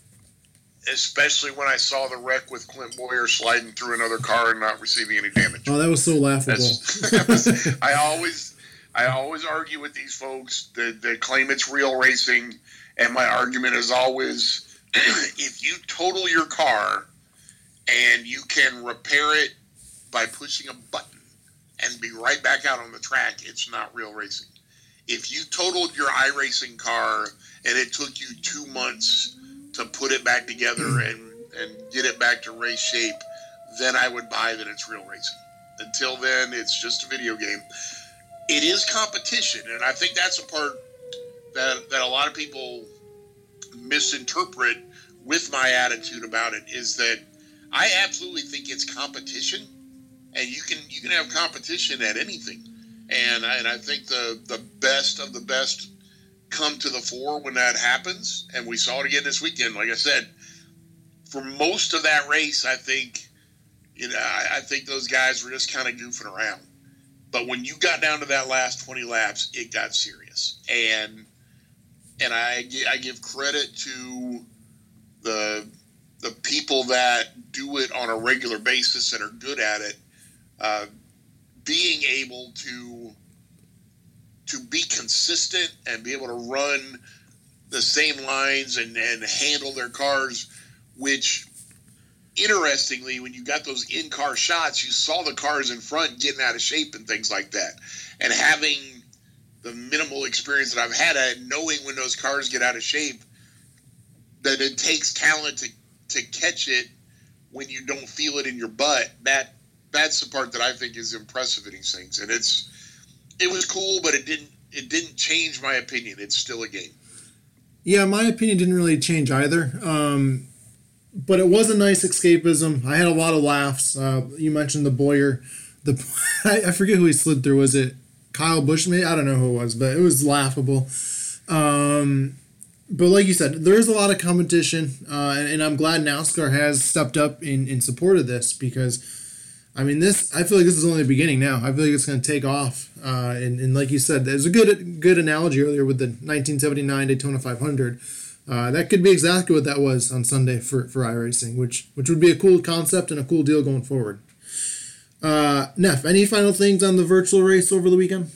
Speaker 2: especially when I saw the wreck with Clint Boyer sliding through another car and not receiving any damage.
Speaker 1: Oh, that was so laughable.
Speaker 2: that was, I always, I always argue with these folks that, that claim it's real racing, and my argument is always, if you total your car and you can repair it by pushing a button and be right back out on the track, it's not real racing. If you totaled your iRacing car and it took you two months to put it back together and, and get it back to race shape, then I would buy that it's real racing. Until then, it's just a video game. It is competition, and I think that's a part that, that a lot of people misinterpret with my attitude about it, is that I absolutely think it's competition, and you can you can have competition at anything. And I, and I think the, the best of the best come to the fore when that happens. And we saw it again this weekend. Like I said, for most of that race, I think, you know, I, I think those guys were just kind of goofing around. But when you got down to that last twenty laps, it got serious. And and I, I give credit to the the people that do it on a regular basis and are good at it. Uh, being able to to be consistent and be able to run the same lines and, and handle their cars, which, interestingly, when you got those in-car shots, you saw the cars in front getting out of shape and things like that. And having the minimal experience that I've had at it, knowing when those cars get out of shape, that it takes talent to, to catch it when you don't feel it in your butt, that that's the part that I think is impressive in these things. And it's it was cool, but it didn't it didn't change my opinion. It's still a game.
Speaker 1: Yeah, my opinion didn't really change either. Um, but it was a nice escapism. I had a lot of laughs. Uh, you mentioned the Boyer. The I, I forget who he slid through. Was it Kyle Busch? Maybe? I don't know who it was, but it was laughable. Um, but like you said, there is a lot of competition, uh, and, and I'm glad NASCAR has stepped up in, in support of this because, I mean, this. I feel like this is only the beginning now. I feel like it's going to take off. Uh, and, and like you said, there's a good good analogy earlier with the nineteen seventy-nine Daytona five hundred. Uh, that could be exactly what that was on Sunday for, for iRacing, which which would be a cool concept and a cool deal going forward. Uh, Neff, any final things on the virtual race over the weekend?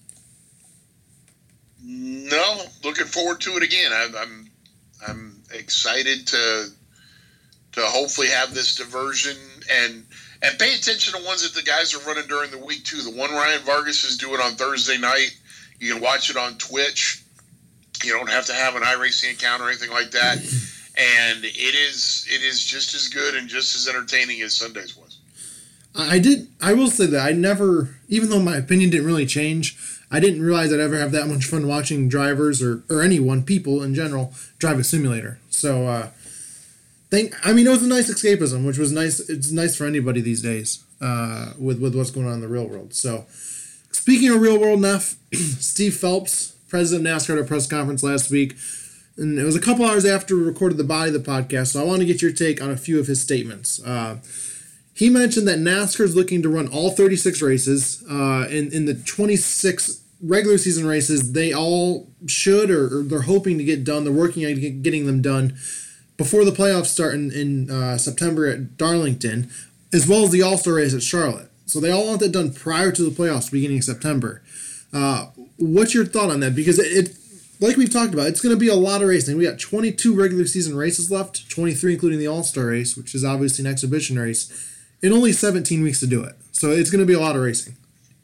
Speaker 2: No, looking forward to it again. I'm I'm, I'm excited to to hopefully have this diversion and and pay attention to ones that the guys are running during the week too. The one Ryan Vargas is doing on Thursday night, you can watch it on Twitch. You don't have to have an iRacing account or anything like that, and it is it is just as good and just as entertaining as Sunday's was.
Speaker 1: I did. I will say that I never, even though my opinion didn't really change, I didn't realize I'd ever have that much fun watching drivers or, or anyone, people in general, drive a simulator. So, uh, think. I mean, it was a nice escapism, which was nice. It's nice for anybody these days uh, with with what's going on in the real world. So, speaking of real world, Neff, Steve Phelps, president of NASCAR, at a press conference last week, and it was a couple hours after we recorded the body of the podcast. So, I want to get your take on a few of his statements. Uh, He mentioned that NASCAR is looking to run all thirty-six races. Uh, in, in the twenty-six regular season races, they all should or, or they're hoping to get done. They're working on get, getting them done before the playoffs start in, in uh, September at Darlington, as well as the All-Star race at Charlotte. So they all want that done prior to the playoffs beginning of September. Uh, what's your thought on that? Because it, it like we've talked about, it's going to be a lot of racing. We got twenty-two regular season races left, twenty-three including the All-Star race, which is obviously an exhibition race. In only seventeen weeks to do it. So it's going to be a lot of racing.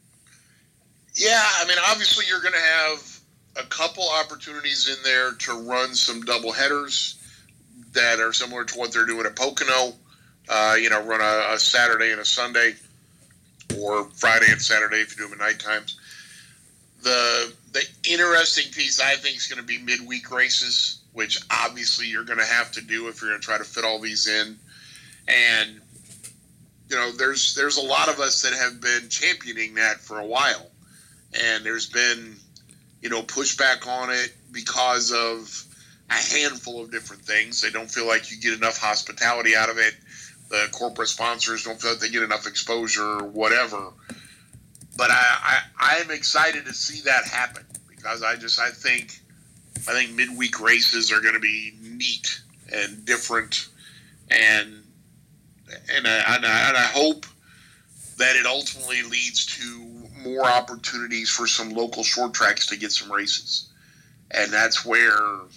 Speaker 2: Yeah, I mean, obviously you're going to have a couple opportunities in there to run some double headers that are similar to what they're doing at Pocono. Uh, you know, run a, a Saturday and a Sunday, or Friday and Saturday if you do them at night times. The, the interesting piece, I think, is going to be midweek races, which obviously you're going to have to do if you're going to try to fit all these in. And you know, there's there's a lot of us that have been championing that for a while, and there's been, you know, pushback on it because of a handful of different things. They don't feel like you get enough hospitality out of it. The corporate sponsors don't feel like they get enough exposure or whatever. But I, I I'm excited to see that happen because I just I think I think midweek races are going to be neat and different and. And I, and, I, and I hope that it ultimately leads to more opportunities for some local short tracks to get some races. And that's where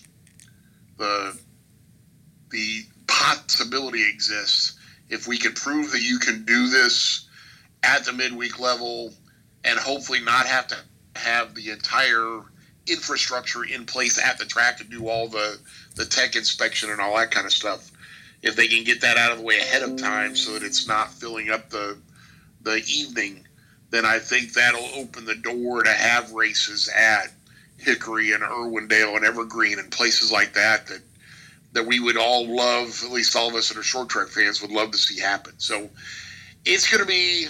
Speaker 2: the the possibility exists. If we can prove that you can do this at the midweek level and hopefully not have to have the entire infrastructure in place at the track to do all the, the tech inspection and all that kind of stuff. If they can get that out of the way ahead of time so that it's not filling up the the evening, then I think that'll open the door to have races at Hickory and Irwindale and Evergreen and places like that that that we would all love, at least all of us that are short track fans would love to see happen. So it's going to be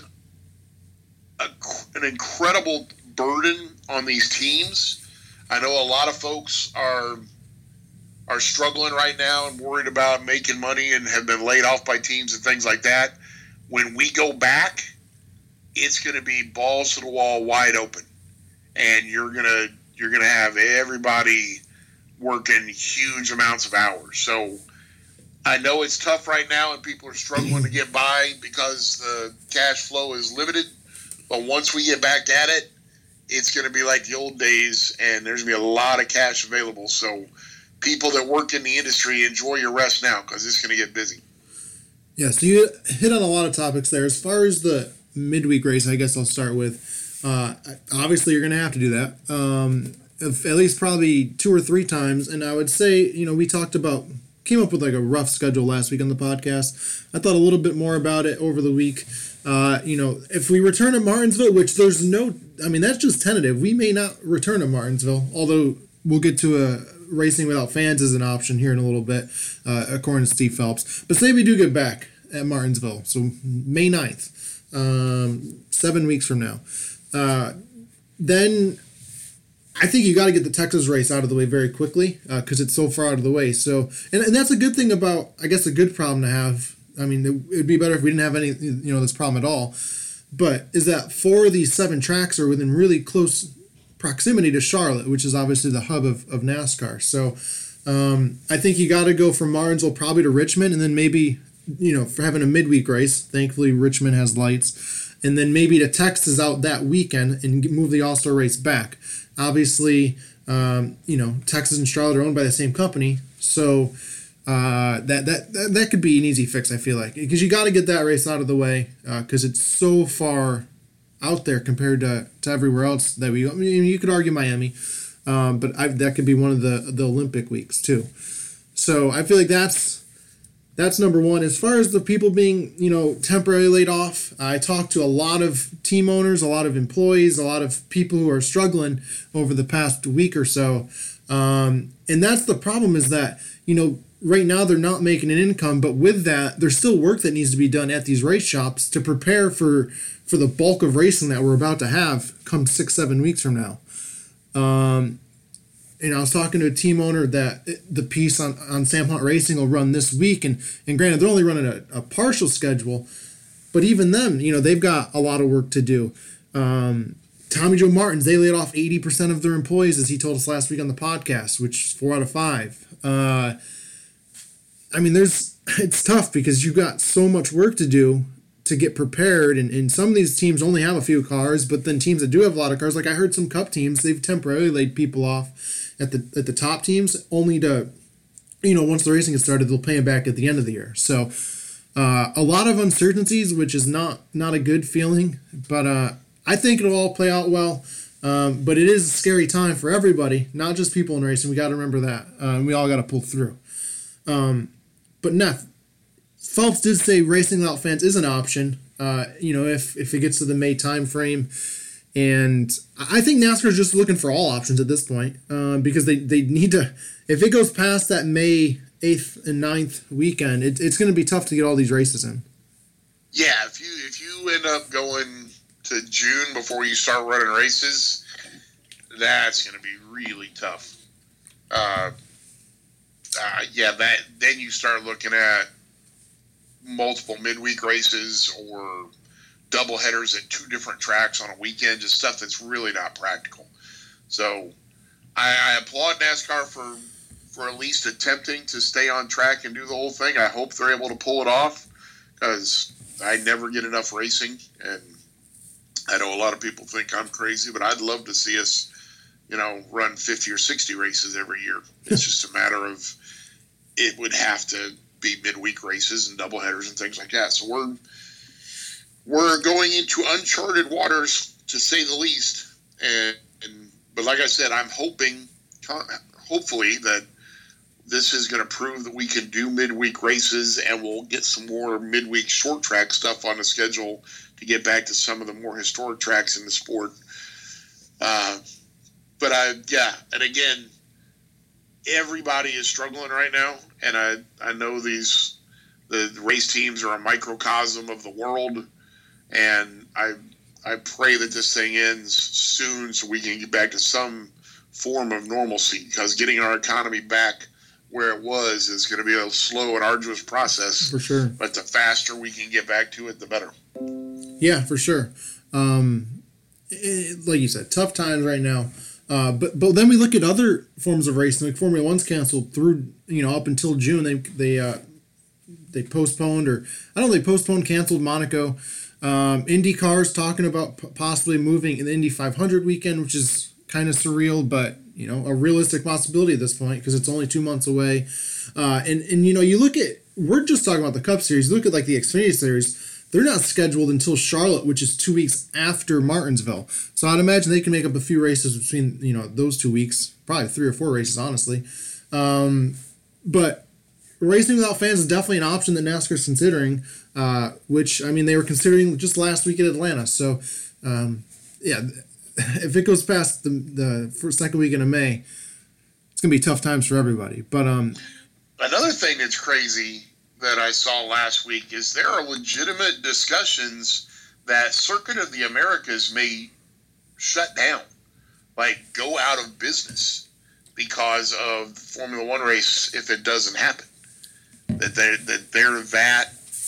Speaker 2: a, an incredible burden on these teams. I know a lot of folks are are struggling right now and worried about making money and have been laid off by teams and things like that. When we go back, it's going to be balls to the wall, wide open, and you're gonna you're gonna have everybody working huge amounts of hours. So I know it's tough right now, and people are struggling to get by because the cash flow is limited. But once we get back at it, it's going to be like the old days, and there's going to be a lot of cash available. So people that work in the industry, enjoy your rest now because it's going to get busy.
Speaker 1: Yeah, so you hit on a lot of topics there. As far as the midweek race, I guess I'll start with, uh, obviously you're going to have to do that, um, at least probably two or three times. And I would say, you know, we talked about, came up with like a rough schedule last week on the podcast. I thought a little bit more about it over the week. Uh, you know, if we return to Martinsville, which there's no, I mean, that's just tentative. We may not return to Martinsville, although we'll get to a racing without fans as an option here in a little bit, uh, according to Steve Phelps. But say we do get back at Martinsville, so May ninth, um, seven weeks from now. Uh, then I think you got to get the Texas race out of the way very quickly because uh, it's so far out of the way. So, and, and that's a good thing about, I guess, a good problem to have. I mean, it would be better if we didn't have any, you know, this problem at all. But is that four of these seven tracks are within really close proximity to Charlotte, which is obviously the hub of, of NASCAR. So um, I think you got to go from Martinsville probably to Richmond, and then maybe, you know, for having a midweek race. Thankfully, Richmond has lights. and then maybe to Texas out that weekend and move the All-Star race back. Obviously, um, you know, Texas and Charlotte are owned by the same company, so uh, that, that that that could be an easy fix, I feel like, because you got to get that race out of the way because uh, it's so far out there compared to, to everywhere else that we. I mean, you could argue Miami, um, but I, that could be one of the the Olympic weeks too. So I feel like that's that's number one. As far as the people being, you know, temporarily laid off, I talked to a lot of team owners, a lot of employees, a lot of people who are struggling over the past week or so. Um, and that's the problem is that, you know, right now they're not making an income, but with that, there's still work that needs to be done at these race shops to prepare for, for the bulk of racing that we're about to have come six, seven weeks from now. Um, And I was talking to a team owner that the piece on, on Sam Hunt Racing will run this week. And, and granted, they're only running a, a partial schedule. But even them, you know, they've got a lot of work to do. Um, Tommy Joe Martins, they laid off eighty percent of their employees, as he told us last week on the podcast, which is four out of five. Uh, I mean, there's it's tough because you've got so much work to do to get prepared. And, and some of these teams only have a few cars, but then teams that do have a lot of cars, like I heard some Cup teams, they've temporarily laid people off at the at the top teams, only to, you know, once the racing gets started, they'll pay them back at the end of the year. So uh, a lot of uncertainties, which is not not a good feeling, but uh, I think it'll all play out well. Um, but it is a scary time for everybody, not just people in racing. We got to remember that. Uh, we all got to pull through. Um, but Neff, Phelps did say racing without fans is an option. Uh, you know, if if it gets to the May time frame. And I think NASCAR is just looking for all options at this point um, because they, they need to, if it goes past that May eighth and ninth weekend, it, it's going to be tough to get all these races in.
Speaker 2: Yeah, if you if you end up going to June before you start running races, that's going to be really tough. Uh, uh, yeah, that then you start looking at multiple midweek races or double headers at two different tracks on a weekend, just stuff that's really not practical. So I, I applaud NASCAR for for at least attempting to stay on track and do the whole thing. I hope they're able to pull it off because I never get enough racing, and I know a lot of people think I'm crazy, but I'd love to see us, you know, run fifty or sixty races every year. It's just a matter of it would have to be midweek races and double headers and things like that. So we're We're going into uncharted waters, to say the least. And, and but like I said, I'm hoping, hopefully, that this is going to prove that we can do midweek races, and we'll get some more midweek short track stuff on the schedule to get back to some of the more historic tracks in the sport. Uh, but I, yeah, and again, everybody is struggling right now, and I, I know these the, the race teams are a microcosm of the world. And I I pray that this thing ends soon so we can get back to some form of normalcy, because getting our economy back where it was is going to be a slow and arduous process.
Speaker 1: For sure.
Speaker 2: But the faster we can get back to it, the better.
Speaker 1: Yeah, for sure. Um, it, like you said, tough times right now. Uh, but but then we look at other forms of racing, like Formula One's canceled through, you know, up until June. They they uh, they postponed, or I don't know, they postponed, canceled Monaco. Um, IndyCar's talking about p- possibly moving in the Indy five hundred weekend, which is kind of surreal, but, you know, a realistic possibility at this point because it's only two months away. Uh, and, and, you know, you look at, we're just talking about the Cup Series. You look at, like, the Xfinity Series, they're not scheduled until Charlotte, which is two weeks after Martinsville. So I'd imagine they can make up a few races between, you know, those two weeks, probably three or four races, honestly. Um, but racing without fans is definitely an option that NASCAR is considering. Uh, which, I mean, they were considering just last week at Atlanta. So, um, yeah, if it goes past the the first, second weekend of May, it's going to be tough times for everybody. But um,
Speaker 2: another thing that's crazy that I saw last week is there are legitimate discussions that Circuit of the Americas may shut down, like go out of business because of the Formula One race if it doesn't happen. That they're, that they're that...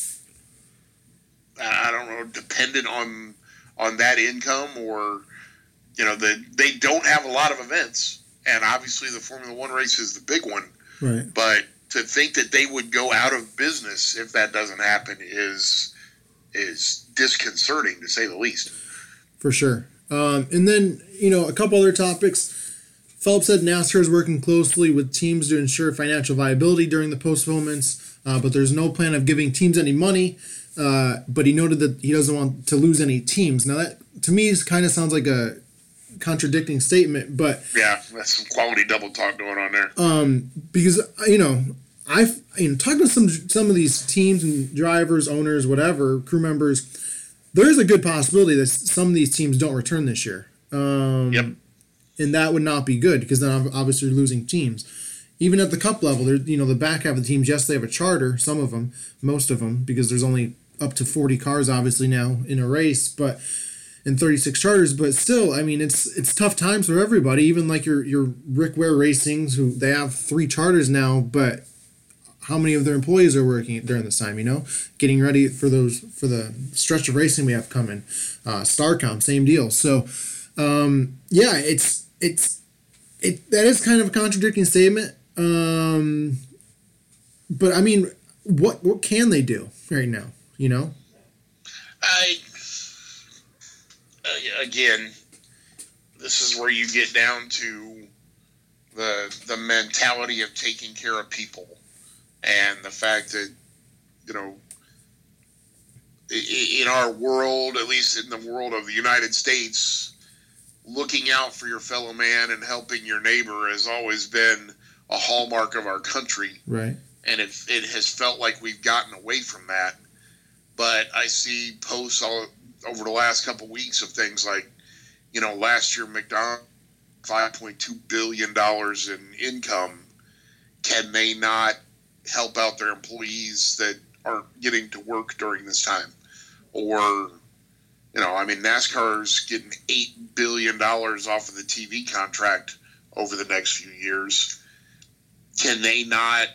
Speaker 2: I don't know, dependent on on that income, or, you know, that they don't have a lot of events. And obviously the Formula One race is the big one.
Speaker 1: Right.
Speaker 2: But to think that they would go out of business if that doesn't happen is is disconcerting to say the least.
Speaker 1: For sure. Um, and then, you know, a couple other topics. Phelps said NASCAR is working closely with teams to ensure financial viability during the postponements, uh, but there's no plan of giving teams any money. Uh, but he noted that he doesn't want to lose any teams. Now, that to me kind of sounds like a contradicting statement, but
Speaker 2: yeah, that's some quality double talk going on there.
Speaker 1: Um, because you know, I've you know talking to some some of these teams and drivers, owners, whatever, crew members. There is a good possibility that some of these teams don't return this year. Um,
Speaker 2: yep.
Speaker 1: And that would not be good because then obviously you're losing teams. Even at the Cup level, there you know the back half of the teams. Yes, they have a charter. Some of them, most of them, because there's only up to forty cars obviously now in a race, but in thirty-six charters. But still, I mean, it's it's tough times for everybody. Even like your your Rick Ware Racings, who they have three charters now, but how many of their employees are working during this time? You know, getting ready for those for the stretch of racing we have coming. Uh, Starcom, same deal. So, um, yeah, it's it's it that is kind of a contradicting statement. Um, but I mean, what what can they do right now? You know,
Speaker 2: I uh, again, this is where you get down to the the mentality of taking care of people, and the fact that you know, in our world, at least in the world of the United States, looking out for your fellow man and helping your neighbor has always been a hallmark of our country.
Speaker 1: Right.
Speaker 2: And it, it has felt like we've gotten away from that. But I see posts all over the last couple of weeks of things like, you know, last year McDonald's five point two billion dollars in income. Can they not help out their employees that aren't getting to work during this time? Or, you know, I mean, NASCAR's getting eight billion dollars off of the T V contract over the next few years. Can they not,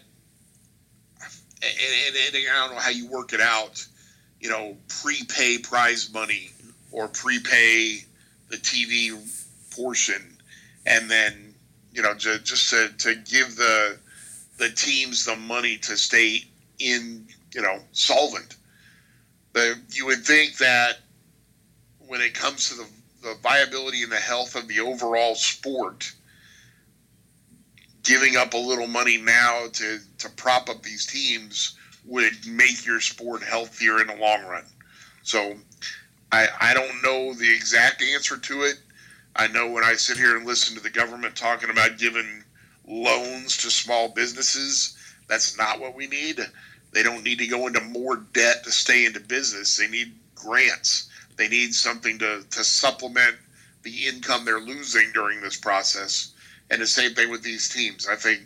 Speaker 2: and, and, and I don't know how you work it out, you know, prepay prize money or prepay the T V portion, and then, you know, just, just to, to give the the teams the money to stay in, you know, solvent. The, you would think that when it comes to the, the viability and the health of the overall sport, giving up a little money now to, to prop up these teams would make your sport healthier in the long run. So I, I don't know the exact answer to it. I know when I sit here and listen to the government talking about giving loans to small businesses, that's not what we need. They don't need to go into more debt to stay into business. They need grants. They need something to, to supplement the income they're losing during this process. And the same thing with these teams. I think,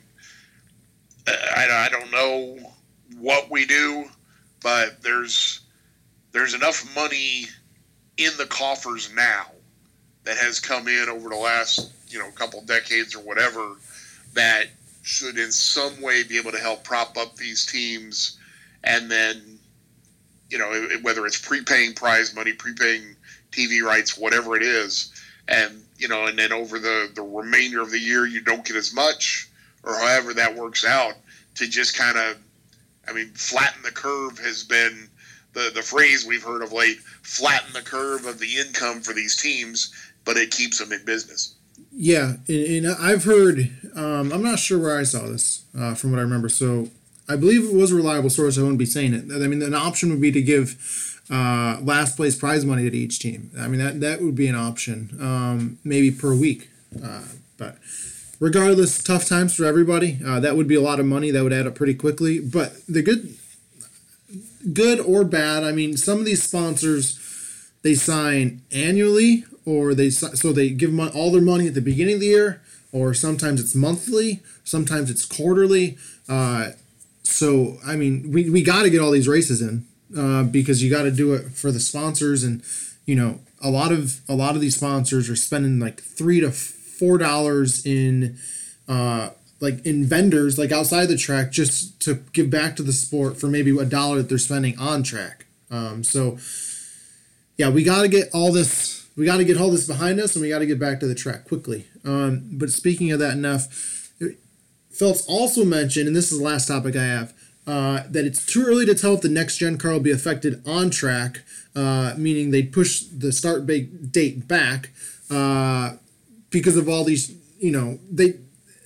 Speaker 2: I, I don't know what we do, but there's there's enough money in the coffers now that has come in over the last, you know, couple decades or whatever, that should in some way be able to help prop up these teams. And then, you know, whether it's prepaying prize money, prepaying T V rights, whatever it is, and, you know, and then over the, the remainder of the year, you don't get as much, or however that works out, to just kind of, I mean, flatten the curve has been the, the phrase we've heard of late, flatten the curve of the income for these teams, but it keeps them in business.
Speaker 1: Yeah, and, and I've heard, um, I'm not sure where I saw this uh, from what I remember, so I believe it was a reliable source. I wouldn't be saying it. I mean, an option would be to give uh, last place prize money to each team. I mean, that, that would be an option, um, maybe per week. Uh, but regardless, tough times for everybody. Uh, that would be a lot of money. That would add up pretty quickly. But the good, good or bad, I mean, some of these sponsors, they sign annually, or they so they give them all their money at the beginning of the year, or sometimes it's monthly, sometimes it's quarterly. Uh, so, I mean, we, we got to get all these races in uh, because you got to do it for the sponsors. And, you know, a lot of a lot of these sponsors are spending like three to four dollars in uh, like in vendors, like outside the track, just to give back to the sport for maybe a dollar that they're spending on track. Um, so, yeah, we got to get all this. We got to get all this behind us, and we got to get back to the track quickly. Um, but speaking of that enough, Phelps also mentioned, and this is the last topic I have, uh, that it's too early to tell if the next-gen car will be affected on track, uh, meaning they push the start date back uh, because of all these, you know, they.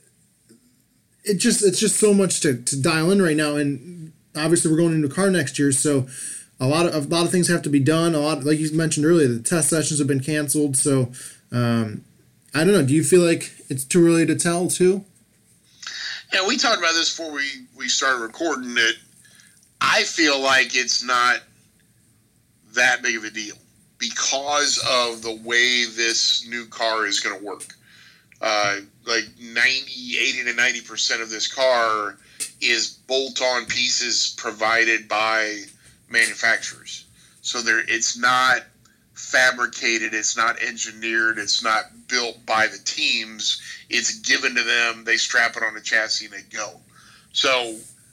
Speaker 1: It just it's just so much to, to dial in right now, and obviously we're going into a car next year, so a lot of a lot of things have to be done. A lot, like you mentioned earlier, the test sessions have been canceled. So um, I don't know. Do you feel like it's too early to tell too?
Speaker 2: Yeah, we talked about this before we, we started recording. That I feel like it's not that big of a deal because of the way this new car is going to work. Uh, like ninety, eighty to ninety percent of this car is bolt-on pieces provided by manufacturers. So there, it's not fabricated, it's not engineered, it's not built by the teams. It's given to them, they strap it on the chassis and they go. So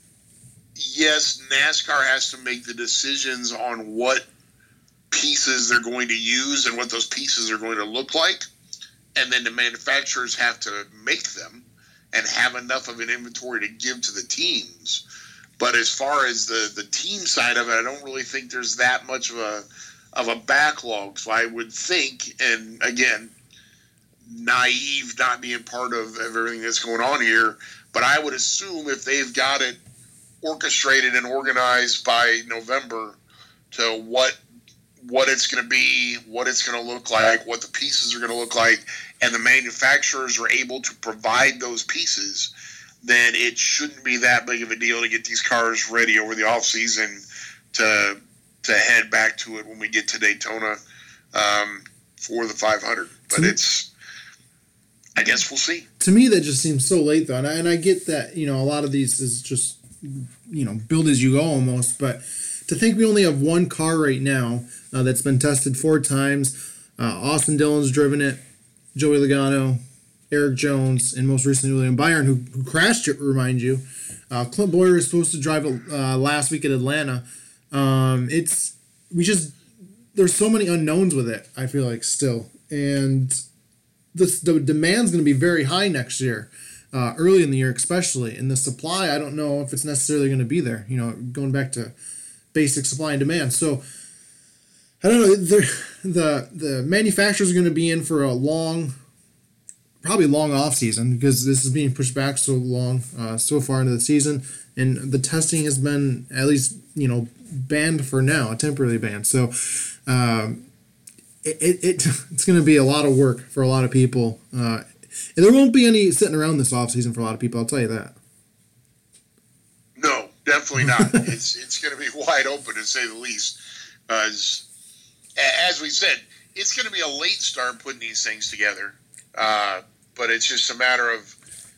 Speaker 2: yes, NASCAR has to make the decisions on what pieces they're going to use and what those pieces are going to look like. And then the manufacturers have to make them and have enough of an inventory to give to the teams. But as far as the, the team side of it, I don't really think there's that much of a of a backlog. So I would think, and again, naive, not being part of everything that's going on here, but I would assume if they've got it orchestrated and organized by November to what what it's going to be, what it's going to look like, what the pieces are going to look like, and the manufacturers are able to provide those pieces, then it shouldn't be that big of a deal to get these cars ready over the off season to to head back to it when we get to Daytona um, for the five hundred. But it's, I guess we'll see.
Speaker 1: To me, that just seems so late, though, and I, and I get that, you know, a lot of these is just, you know, build as you go almost, but to think we only have one car right now uh, that's been tested four times, uh, Austin Dillon's driven it, Joey Logano, Eric Jones, and most recently William Byron, who, who crashed it, remind you. Uh, Clint Bowyer is supposed to drive it uh, last week at Atlanta. Um, it's, we just, there's so many unknowns with it, I feel like, still. And this, the demand's going to be very high next year, uh, early in the year especially. And the supply, I don't know if it's necessarily going to be there, you know, going back to basic supply and demand. So, I don't know, the the manufacturers are going to be in for a long, probably long off season because this is being pushed back so long, uh, so far into the season, and the testing has been at least, you know, banned for now, a temporary ban. So, um, it, it, it it's going to be a lot of work for a lot of people, uh, and there won't be any sitting around this off season for a lot of people. I'll tell you that.
Speaker 2: No, definitely not. it's it's going to be wide open to say the least. As as we said, it's going to be a late start putting these things together. Uh, but it's just a matter of,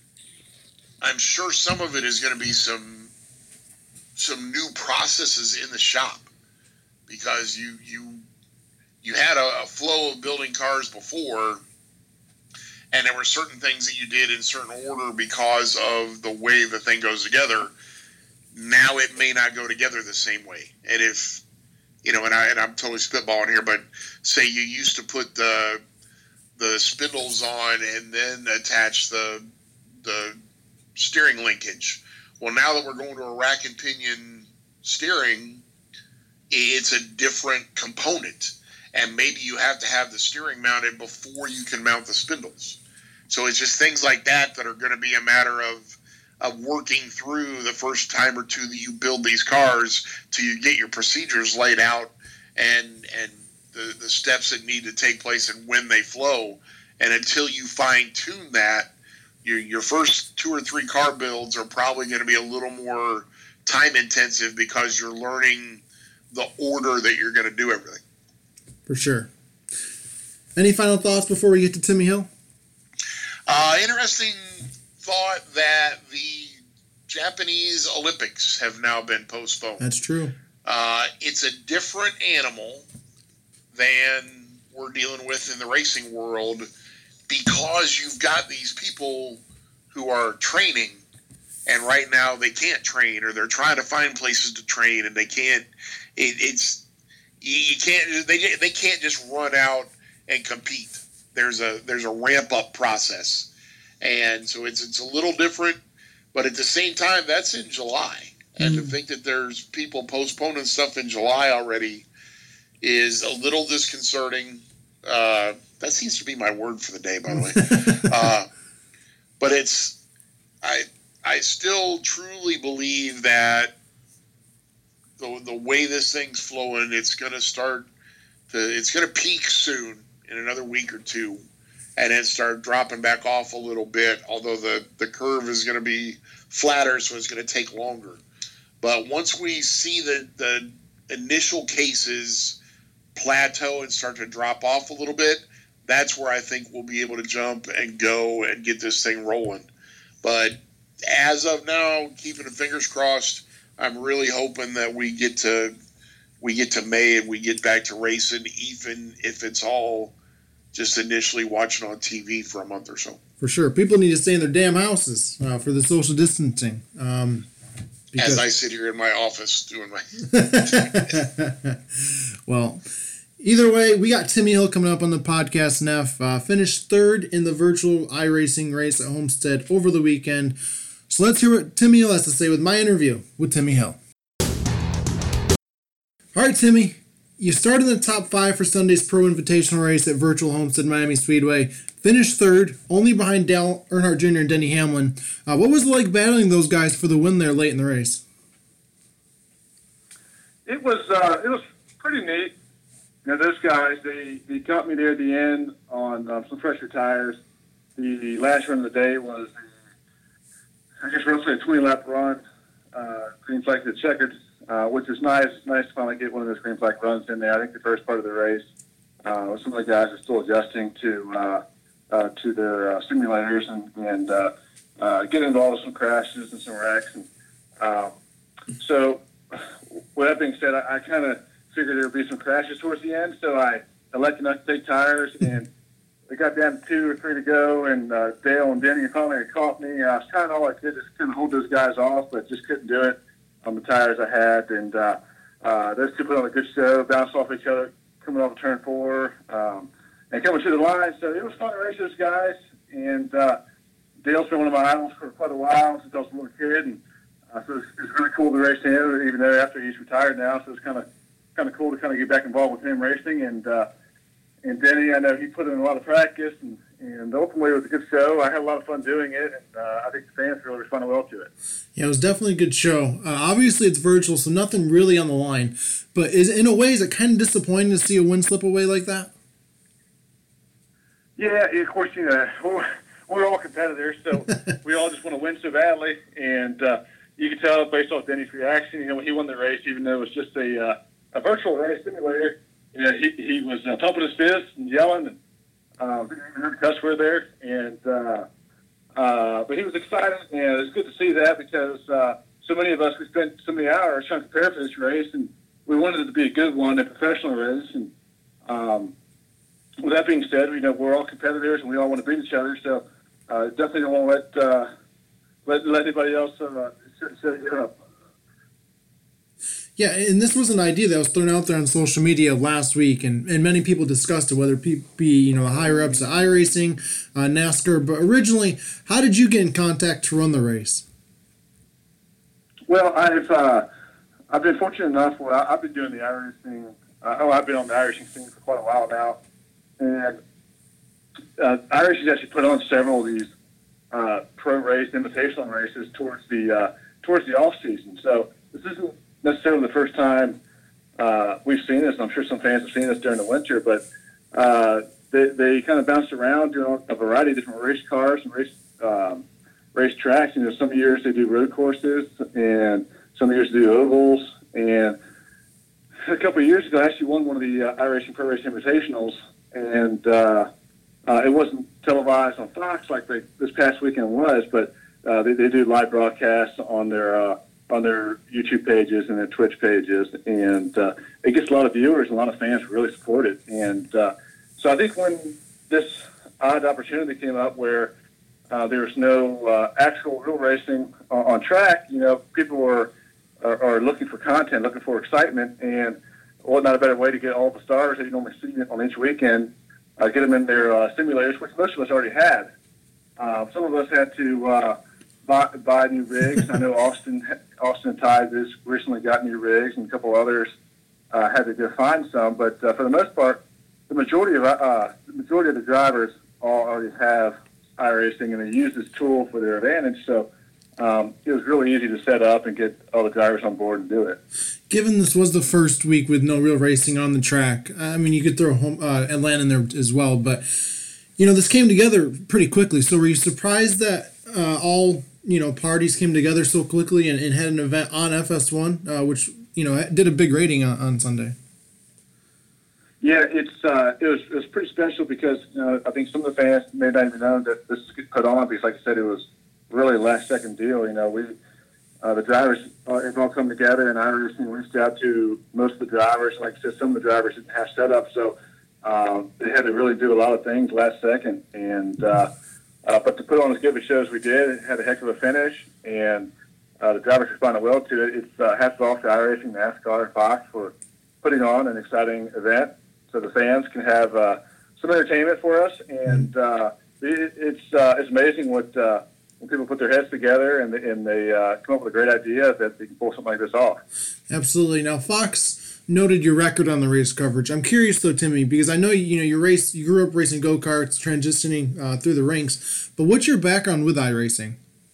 Speaker 2: I'm sure some of it is going to be some some new processes in the shop, because you you you had a, a flow of building cars before, and there were certain things that you did in certain order because of the way the thing goes together. Now it may not go together the same way. And if, you know, and, I, and I'm totally spitballing here, but say you used to put the the spindles on and then attach the the steering linkage. Well, now that we're going to a rack and pinion steering, it's a different component. And maybe you have to have the steering mounted before you can mount the spindles. So it's just things like that that are going to be a matter of of working through the first time or two that you build these cars till you get your procedures laid out and and the, the steps that need to take place and when they flow. And until you fine-tune that, your your first two or three car builds are probably going to be a little more time-intensive because you're learning the order that you're going to do everything.
Speaker 1: For sure. Any final thoughts before we get to Timmy Hill?
Speaker 2: Uh, interesting thought that the Japanese Olympics have now been postponed.
Speaker 1: That's true.
Speaker 2: Uh, it's a different animal than we're dealing with in the racing world because you've got these people who are training, and right now they can't train, or they're trying to find places to train, and they can't. It, it's you can't. They they can't just run out and compete. There's a there's a ramp up process. And so it's it's a little different, but at the same time, that's in July. And
Speaker 1: mm.
Speaker 2: to think that there's people postponing stuff in July already is a little disconcerting. Uh, that seems to be my word for the day, by the way. uh, but it's, I, I still truly believe that the the way this thing's flowing, it's going to start to, it's going to peak soon in another week or two, and then start dropping back off a little bit. Although the the curve is going to be flatter, so it's going to take longer. But once we see the the initial cases plateau and start to drop off a little bit, that's where I think we'll be able to jump and go and get this thing rolling. But as of now, keeping the fingers crossed, I'm really hoping that we get to we get to May and we get back to racing, even if it's all just initially watching on T V for a month or so.
Speaker 1: For sure. People need to stay in their damn houses uh, for the social distancing. Um, because...
Speaker 2: As I sit here in my office doing my...
Speaker 1: Well, either way, we got Timmy Hill coming up on the podcast, Neff. Uh, finished third in the virtual iRacing race at Homestead over the weekend. So let's hear what Timmy Hill has to say with my interview with Timmy Hill. All right, Timmy. You started in the top five for Sunday's Pro Invitational race at Virtual Homestead Miami Speedway. Finished third, only behind Dale Earnhardt Junior and Denny Hamlin. Uh, what was it like battling those guys for the win there late in the race?
Speaker 3: It was uh, it was pretty neat. You know, those guys, they, they got me there at the end on um, some fresher tires. The last run of the day was, I guess, roughly a twenty-lap run. Uh, green flag to checkered. Uh, which is nice. It's nice to finally get one of those green flag runs in there. I think the first part of the race, uh, some of the guys are still adjusting to uh, uh, to their uh, simulators and, and uh, uh, get involved with some crashes and some wrecks. And um, so, with that being said, I, I kind of figured there would be some crashes towards the end. So I elected not to take tires, and we got down to two or three to go, and uh, Dale and Denny finally caught me. I was kind of all I could just kind of hold those guys off, but just couldn't do it on the tires I had, and uh, uh, those two put on a good show, bounced off each other, coming off of turn four, um, and coming to the line. So it was fun to race those guys, and uh, Dale's been one of my idols for quite a while since I was a little kid, and uh, so it was, it was really cool to race him, even though after he's retired now, so it's kind of kind of cool to kind of get back involved with him racing, and uh, and Denny, I know he put in a lot of practice, and, and ultimately it was a good show. I had a lot of fun doing it, and uh, I think the fans really responded well to it.
Speaker 1: Yeah, it was definitely a good show. Uh, obviously, it's virtual, so nothing really on the line. But is in a way, is it kind of disappointing to see a win slip away like that?
Speaker 3: Yeah, of course, you know, we're, we're all competitors, so we all just want to win so badly. And uh, you can tell based off Denny's reaction, you know, when he won the race, even though it was just a, uh, a virtual race simulator, you know, he, he was uh, pumping his fist and yelling, and uh, we didn't even heard the cuss word there. And uh, uh, but he was excited, and it was good to see that because uh, so many of us, we spent so many hours trying to prepare for this race, and we wanted it to be a good one, a professional race. And um, with that being said, you know, we're all competitors, and we all want to beat each other. So uh, definitely don't want to let uh, let let anybody else uh, set, set it up.
Speaker 1: Yeah, and this was an idea that was thrown out there on social media last week, and, and many people discussed it, whether it be, you know, higher ups at iRacing, uh, NASCAR. But originally, how did you get in contact to run the race?
Speaker 3: Well, I've uh, I've been fortunate enough where I, I've been doing the iRacing. Uh, oh, I've been on the iRacing scene for quite a while now, and uh, iRacing's actually put on several of these uh, pro race, invitational races towards the uh, towards the off season. So this isn't necessarily the first time uh, we've seen this. I'm sure some fans have seen this during the winter, but uh, they, they kind of bounce around doing a variety of different race cars and race um, race tracks. You know, some years they do road courses, and some years they do ovals. And a couple of years ago, I actually won one of the uh, iRacing Pro Race Invitationals, and uh, uh, it wasn't televised on Fox like they, this past weekend was, but uh, they, they do live broadcasts on their uh, on their YouTube pages and their Twitch pages, and uh, it gets a lot of viewers and a lot of fans really support it. And uh, so I think when this odd opportunity came up where uh, there was no uh, actual real racing on, on track, you know, people were are, are looking for content, looking for excitement, and what not a better way to get all the stars that you normally see on each weekend, uh, get them in their uh, simulators, which most of us already had. Uh, some of us had to uh, buy, buy new rigs. I know Austin Austin and Ty just recently got new rigs, and a couple others uh, had to go find some. But uh, for the most part, the majority of uh, the majority of the drivers all already have iRacing, and they use this tool for their advantage. So um, it was really easy to set up and get all the drivers on board and do it.
Speaker 1: Given this was the first week with no real racing on the track, I mean, you could throw home, uh, Atlanta in there as well, but, you know, this came together pretty quickly. So were you surprised that uh, all, you know, parties came together so quickly and, and had an event on F S one, uh, which, you know, did a big rating on, on Sunday?
Speaker 3: Yeah, it's uh, it was it was pretty special because you know, I think some of the fans may not even know that this is put on because, like I said, it was really a last second deal. You know, we uh, the drivers uh, have all come together, and I reached out to most of the drivers. Like I said, some of the drivers didn't have setup, so um, they had to really do a lot of things last second. And uh, uh, but to put on as good of a show as we did, it had a heck of a finish, and uh, the drivers responded well to it. It's uh, hats off to iRacing, NASCAR, and Fox for putting on an exciting event, so the fans can have uh, some entertainment for us. And uh, it, it's uh, it's amazing what uh, when people put their heads together and they, and they uh, come up with a great idea that they can pull something like this off.
Speaker 1: Absolutely. Now, Fox noted your record on the race coverage. I'm curious though, Timmy, because I know you know you race, you grew up racing go karts, transitioning uh, through the ranks. But what's your background with iRacing?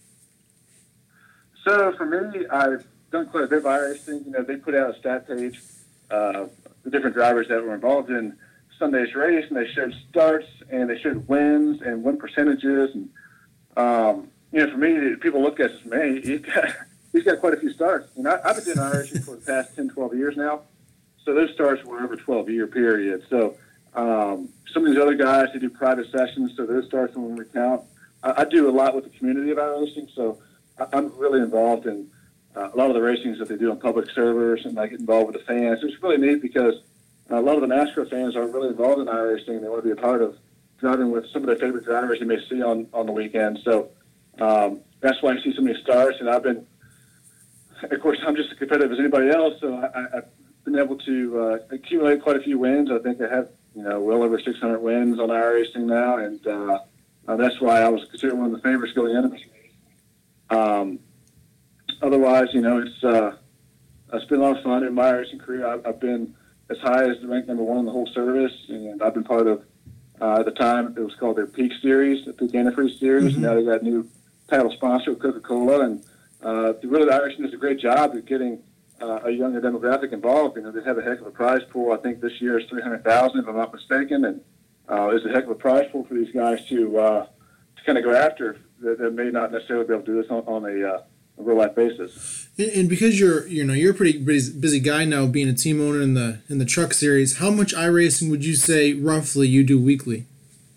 Speaker 3: So for me, I've done quite a bit of iRacing. You know, they put out a stat page. Uh, the different drivers that were involved in Sunday's race, and they showed starts, and they showed wins and win percentages. And, um, you know, for me, people look at this, man, he's got, he's got quite a few starts. And I, I've been doing iRacing for the past ten, twelve years now, so those starts were over a twelve-year period. So um, some of these other guys, they do private sessions, so those starts don't really count. I, I do a lot with the community of iRacing, so I, I'm really involved in Uh, a lot of the racings that they do on public servers, and I get involved with the fans. It's really neat because uh, a lot of the NASCAR fans aren't really involved in iRacing. They want to be a part of driving with some of their favorite drivers they may see on, on the weekend. So um, that's why I see so many stars. And I've been, of course, I'm just as competitive as anybody else, so I, I've been able to uh, accumulate quite a few wins. I think I have, you know, well over six hundred wins on iRacing now, and uh, uh, that's why I was considered one of the favorites going into this race. Um, Otherwise, you know, it's uh, it's been a lot of fun in my racing career. I've, I've been as high as the rank number one in the whole service, and I've been part of, uh, at the time, it was called their Peak Series, the Peak Antifreeze Series. Mm-hmm. Now they've got a new title sponsor with Coca-Cola, and uh, really the Irishman does a great job of getting uh, a younger demographic involved. You know, they have a heck of a prize pool. I think this year is three hundred thousand dollars, if I'm not mistaken, and uh, it's a heck of a prize pool for these guys to uh, to kind of go after that, that may not necessarily be able to do this on, on a uh, a real life basis.
Speaker 1: And, and because you're, you know, you're a pretty busy, busy guy now, being a team owner in the in the truck series, how much iRacing would you say roughly you do weekly?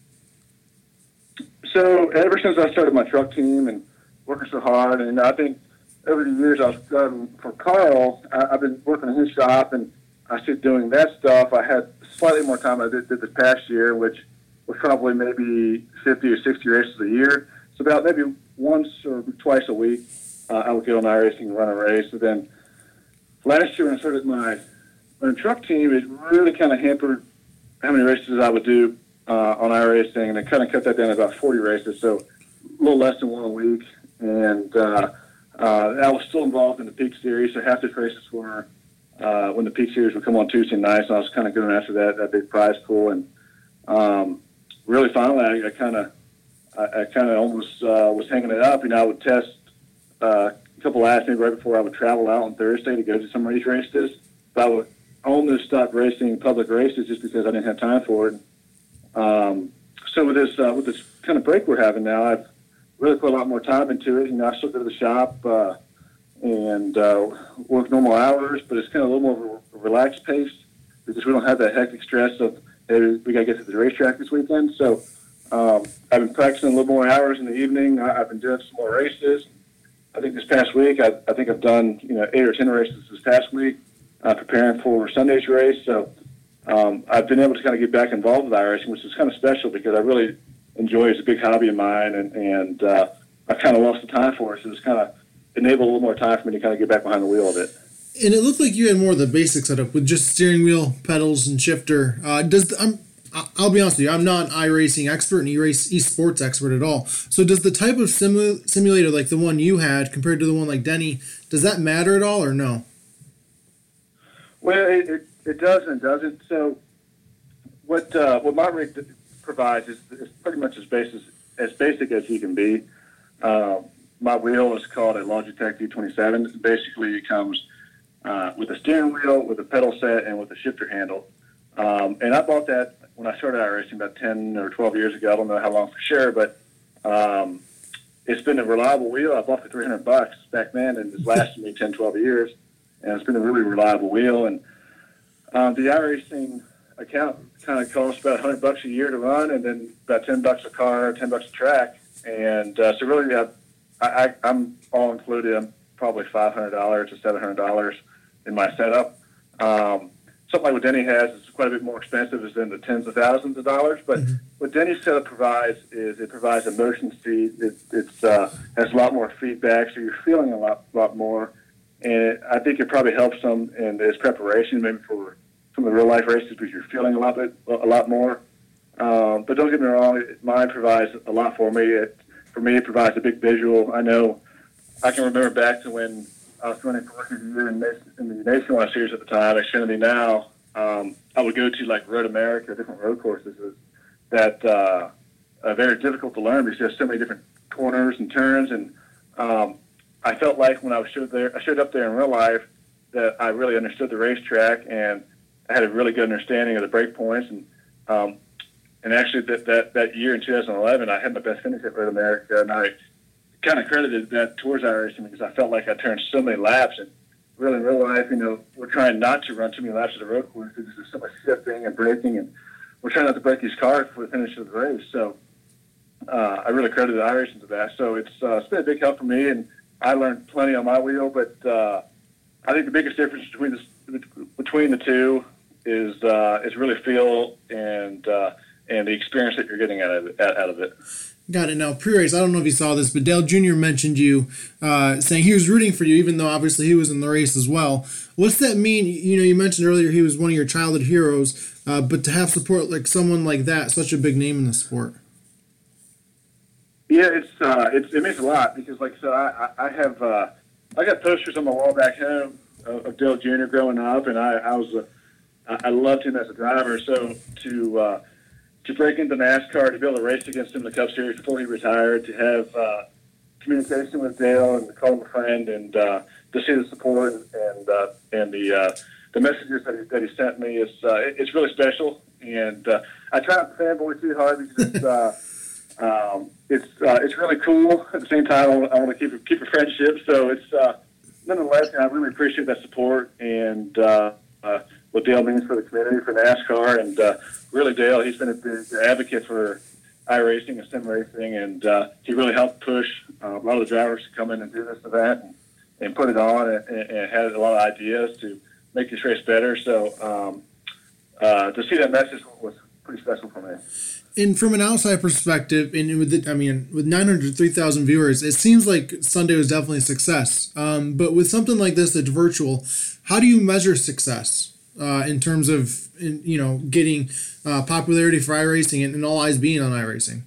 Speaker 3: So ever since I started my truck team and working so hard, and I think over the years I was driving for Carl, I, I've been working in his shop, and I started doing that stuff. I had slightly more time than I did, did this past year, which was probably maybe fifty or sixty races a year. So about maybe once or twice a week, Uh, I would get on iRacing and run a race. And then last year when I started my, my truck team, it really kind of hampered how many races I would do uh, on iRacing, and I kind of cut that down to about forty races, so a little less than one a week. And uh, uh, I was still involved in the Peak Series, so half the races were uh, when the Peak Series would come on Tuesday nights, and I was kind of going after that, that big prize pool. And um, really finally, I, I kind of I, I kind of almost uh, was hanging it up. You know, I would test Uh, a couple asked me right before I would travel out on Thursday to go to some of these races. But I would almost stop racing public races just because I didn't have time for it. Um, so with this uh, with this kind of break we're having now, I've really put a lot more time into it. You know, I still go to the shop uh, and uh, work normal hours, but it's kind of a little more of a relaxed pace because we don't have that hectic stress of, hey, we got to get to the racetrack this weekend. So um, I've been practicing a little more hours in the evening. I, I've been doing some more races. I think this past week, I, I think I've done, you know, eight or ten races this past week, uh, preparing for Sunday's race. So um, I've been able to kind of get back involved with iRacing, which is kind of special because I really enjoy it. It's a big hobby of mine, and, and uh, I kind of lost the time for it. So it's kind of enabled a little more time for me to kind of get back behind the wheel of it.
Speaker 1: And it looked like you had more of the basic setup with just steering wheel, pedals, and shifter. Uh, does the, um, I'll be honest with you, I'm not an iRacing expert and e-race esports expert at all. So does the type of simu- simulator like the one you had compared to the one like Denny, does that matter at all or no?
Speaker 3: Well, it, it, it does and doesn't. So what uh, what my rig provides is, is pretty much as basic as basic as you can be. Uh, my wheel is called a Logitech D twenty-seven. Basically, it comes uh, with a steering wheel, with a pedal set, and with a shifter handle. Um, and I bought that when I started iRacing about ten or twelve years ago. I don't know how long for sure, but um, it's been a reliable wheel. I bought it for three hundred bucks back then, and it's lasted me ten, twelve years. And it's been a really reliable wheel. And um, the iRacing account kind of costs about one hundred bucks a year to run, and then about ten bucks a car, ten bucks a track. And uh, so really, I, I, I'm all included. I'm probably five hundred dollars to seven hundred dollars in my setup. Um, something like what Denny has is quite a bit more expensive, is in the tens of thousands of dollars. But mm-hmm. what Denny's setup provides is it provides a motion speed. It it's, uh, has a lot more feedback, so you're feeling a lot, lot more. And it, I think it probably helps some in its preparation, maybe for some of the real life races, because you're feeling a lot bit, a lot more. Um, but don't get me wrong, mine provides a lot for me. It, for me, it provides a big visual. I know I can remember back to when I was running for rookie of the year in, in the Nationwide Series at the time, Xfinity now. Um, I would go to like Road America, different road courses that uh, are very difficult to learn because there's so many different corners and turns. And um, I felt like when I was showed there, I showed up there in real life that I really understood the racetrack and I had a really good understanding of the break points. And um, and actually that, that, that year in two thousand eleven, I had my best finish at Road America, and I kind of credited that towards iRacing because I felt like I turned so many laps. And really in real life, you know, we're trying not to run too many laps at the road course because there's so much shifting and braking, and we're trying not to break these cars before the finish of the race. So uh, I really credited iRacing to that. So it's, uh, it's been a big help for me, and I learned plenty on my wheel. But uh, I think the biggest difference between the, between the two is uh, is really feel and uh, and the experience that you're getting out of it. Out of it.
Speaker 1: Got it. Now, pre-race, I don't know if you saw this, but Dale Junior mentioned you, uh, saying he was rooting for you, even though obviously he was in the race as well. What's that mean? You know, you mentioned earlier he was one of your childhood heroes, uh, but to have support like someone like that, such a big name in the sport.
Speaker 3: Yeah, it's uh, it's it means a lot because, like I said, I, I have uh, I got posters on my wall back home of, of Dale Junior growing up, and I, I was a, I loved him as a driver. So to uh, to break into NASCAR, to be able to race against him in the Cup Series before he retired, to have uh, communication with Dale and to call him a friend, and uh, to see the support and uh, and the uh, the messages that he, that he sent me is uh, it, it's really special. And uh, I try not to fanboy too hard because it's uh, um, it's uh, it's really cool. At the same time, I want, I want to keep a, keep a friendship. So it's uh, nonetheless, I really appreciate that support and uh, uh, what Dale means for the community, for NASCAR, and uh, really Dale, he's been a big advocate for iRacing and sim racing, and uh, he really helped push uh, a lot of the drivers to come in and do this event and, and put it on, and, and had a lot of ideas to make this race better. So um, uh, to see that message was pretty special for me.
Speaker 1: And from an outside perspective, and with the, I mean, with nine hundred three thousand viewers, it seems like Sunday was definitely a success. Um, but with something like this that's virtual, how do you measure success uh, in terms of, in, you know, getting uh, popularity for iRacing and, and all eyes being on iRacing?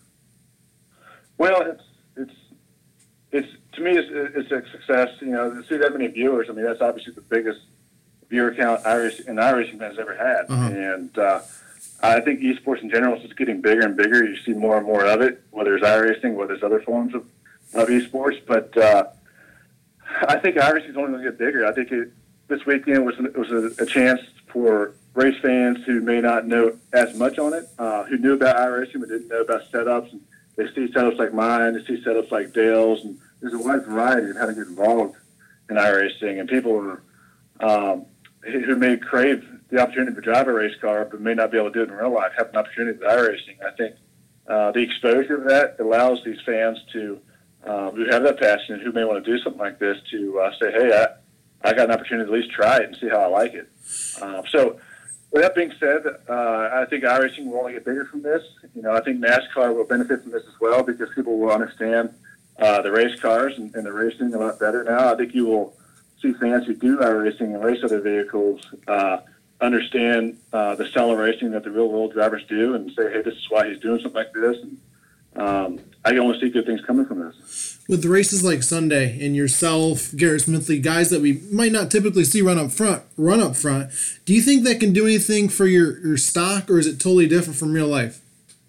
Speaker 3: Well, it's it's it's to me, it's, it's a success. You know, to see that many viewers. I mean, that's obviously the biggest viewer count iRacing an iRacing has ever had, uh-huh. and. Uh, I think esports in general is just getting bigger and bigger. You see more and more of it, whether it's iRacing, whether it's other forms of, of esports. But uh, I think iRacing is only going to get bigger. I think it, this weekend was it was a, a chance for race fans who may not know as much on it, uh, who knew about iRacing but didn't know about setups. And they see setups like mine, they see setups like Dale's, and there's a wide variety of how to get involved in iRacing. And people are, um, who may crave the opportunity to drive a race car, but may not be able to do it in real life, have an opportunity with iRacing. I think uh, the exposure of that allows these fans to, uh, who have that passion and who may want to do something like this, to uh, say, hey, I, I got an opportunity to at least try it and see how I like it. Um, so with that being said, uh, I think iRacing will only get bigger from this. You know, I think NASCAR will benefit from this as well because people will understand uh, the race cars and, and the racing a lot better now. I think you will see fans who do iRacing and race other vehicles uh, understand uh, the style of racing that the real world drivers do and say, hey, this is why he's doing something like this. And um, I can only see good things coming from this.
Speaker 1: With races like Sunday and yourself, Garrett Smithley, guys that we might not typically see run up front, run up front, do you think that can do anything for your, your stock, or is it totally different from real life?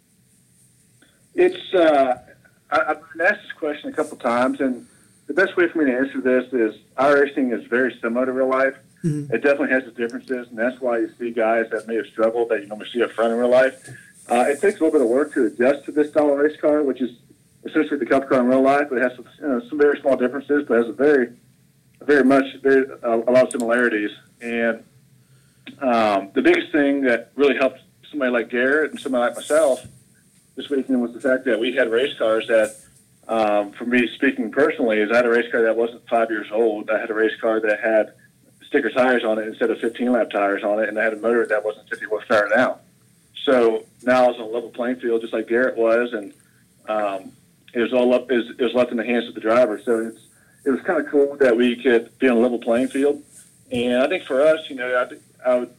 Speaker 3: It's uh, I, I've been asked this question a couple times, and the best way for me to answer this is iRacing is very similar to real life. Mm-hmm. It definitely has its differences, and that's why you see guys that may have struggled that you normally see up front in real life. Uh, it takes a little bit of work to adjust to this style of race car, which is essentially the Cup car in real life, but it has some, you know, some very small differences, but has a very, very much, very uh, a lot of similarities. And um, the biggest thing that really helped somebody like Garrett and somebody like myself this weekend was the fact that we had race cars that, um, for me speaking personally, is I had a race car that wasn't five years old. I had a race car that had sticker tires on it instead of fifteen lap tires on it, and I had a motor that wasn't fifty horsepower now. So now I was on a level playing field, just like Garrett was, and um, it was all up. It was, it was left in the hands of the driver. So it's it was kind of cool that we could be on a level playing field. And I think for us, you know, I, I would.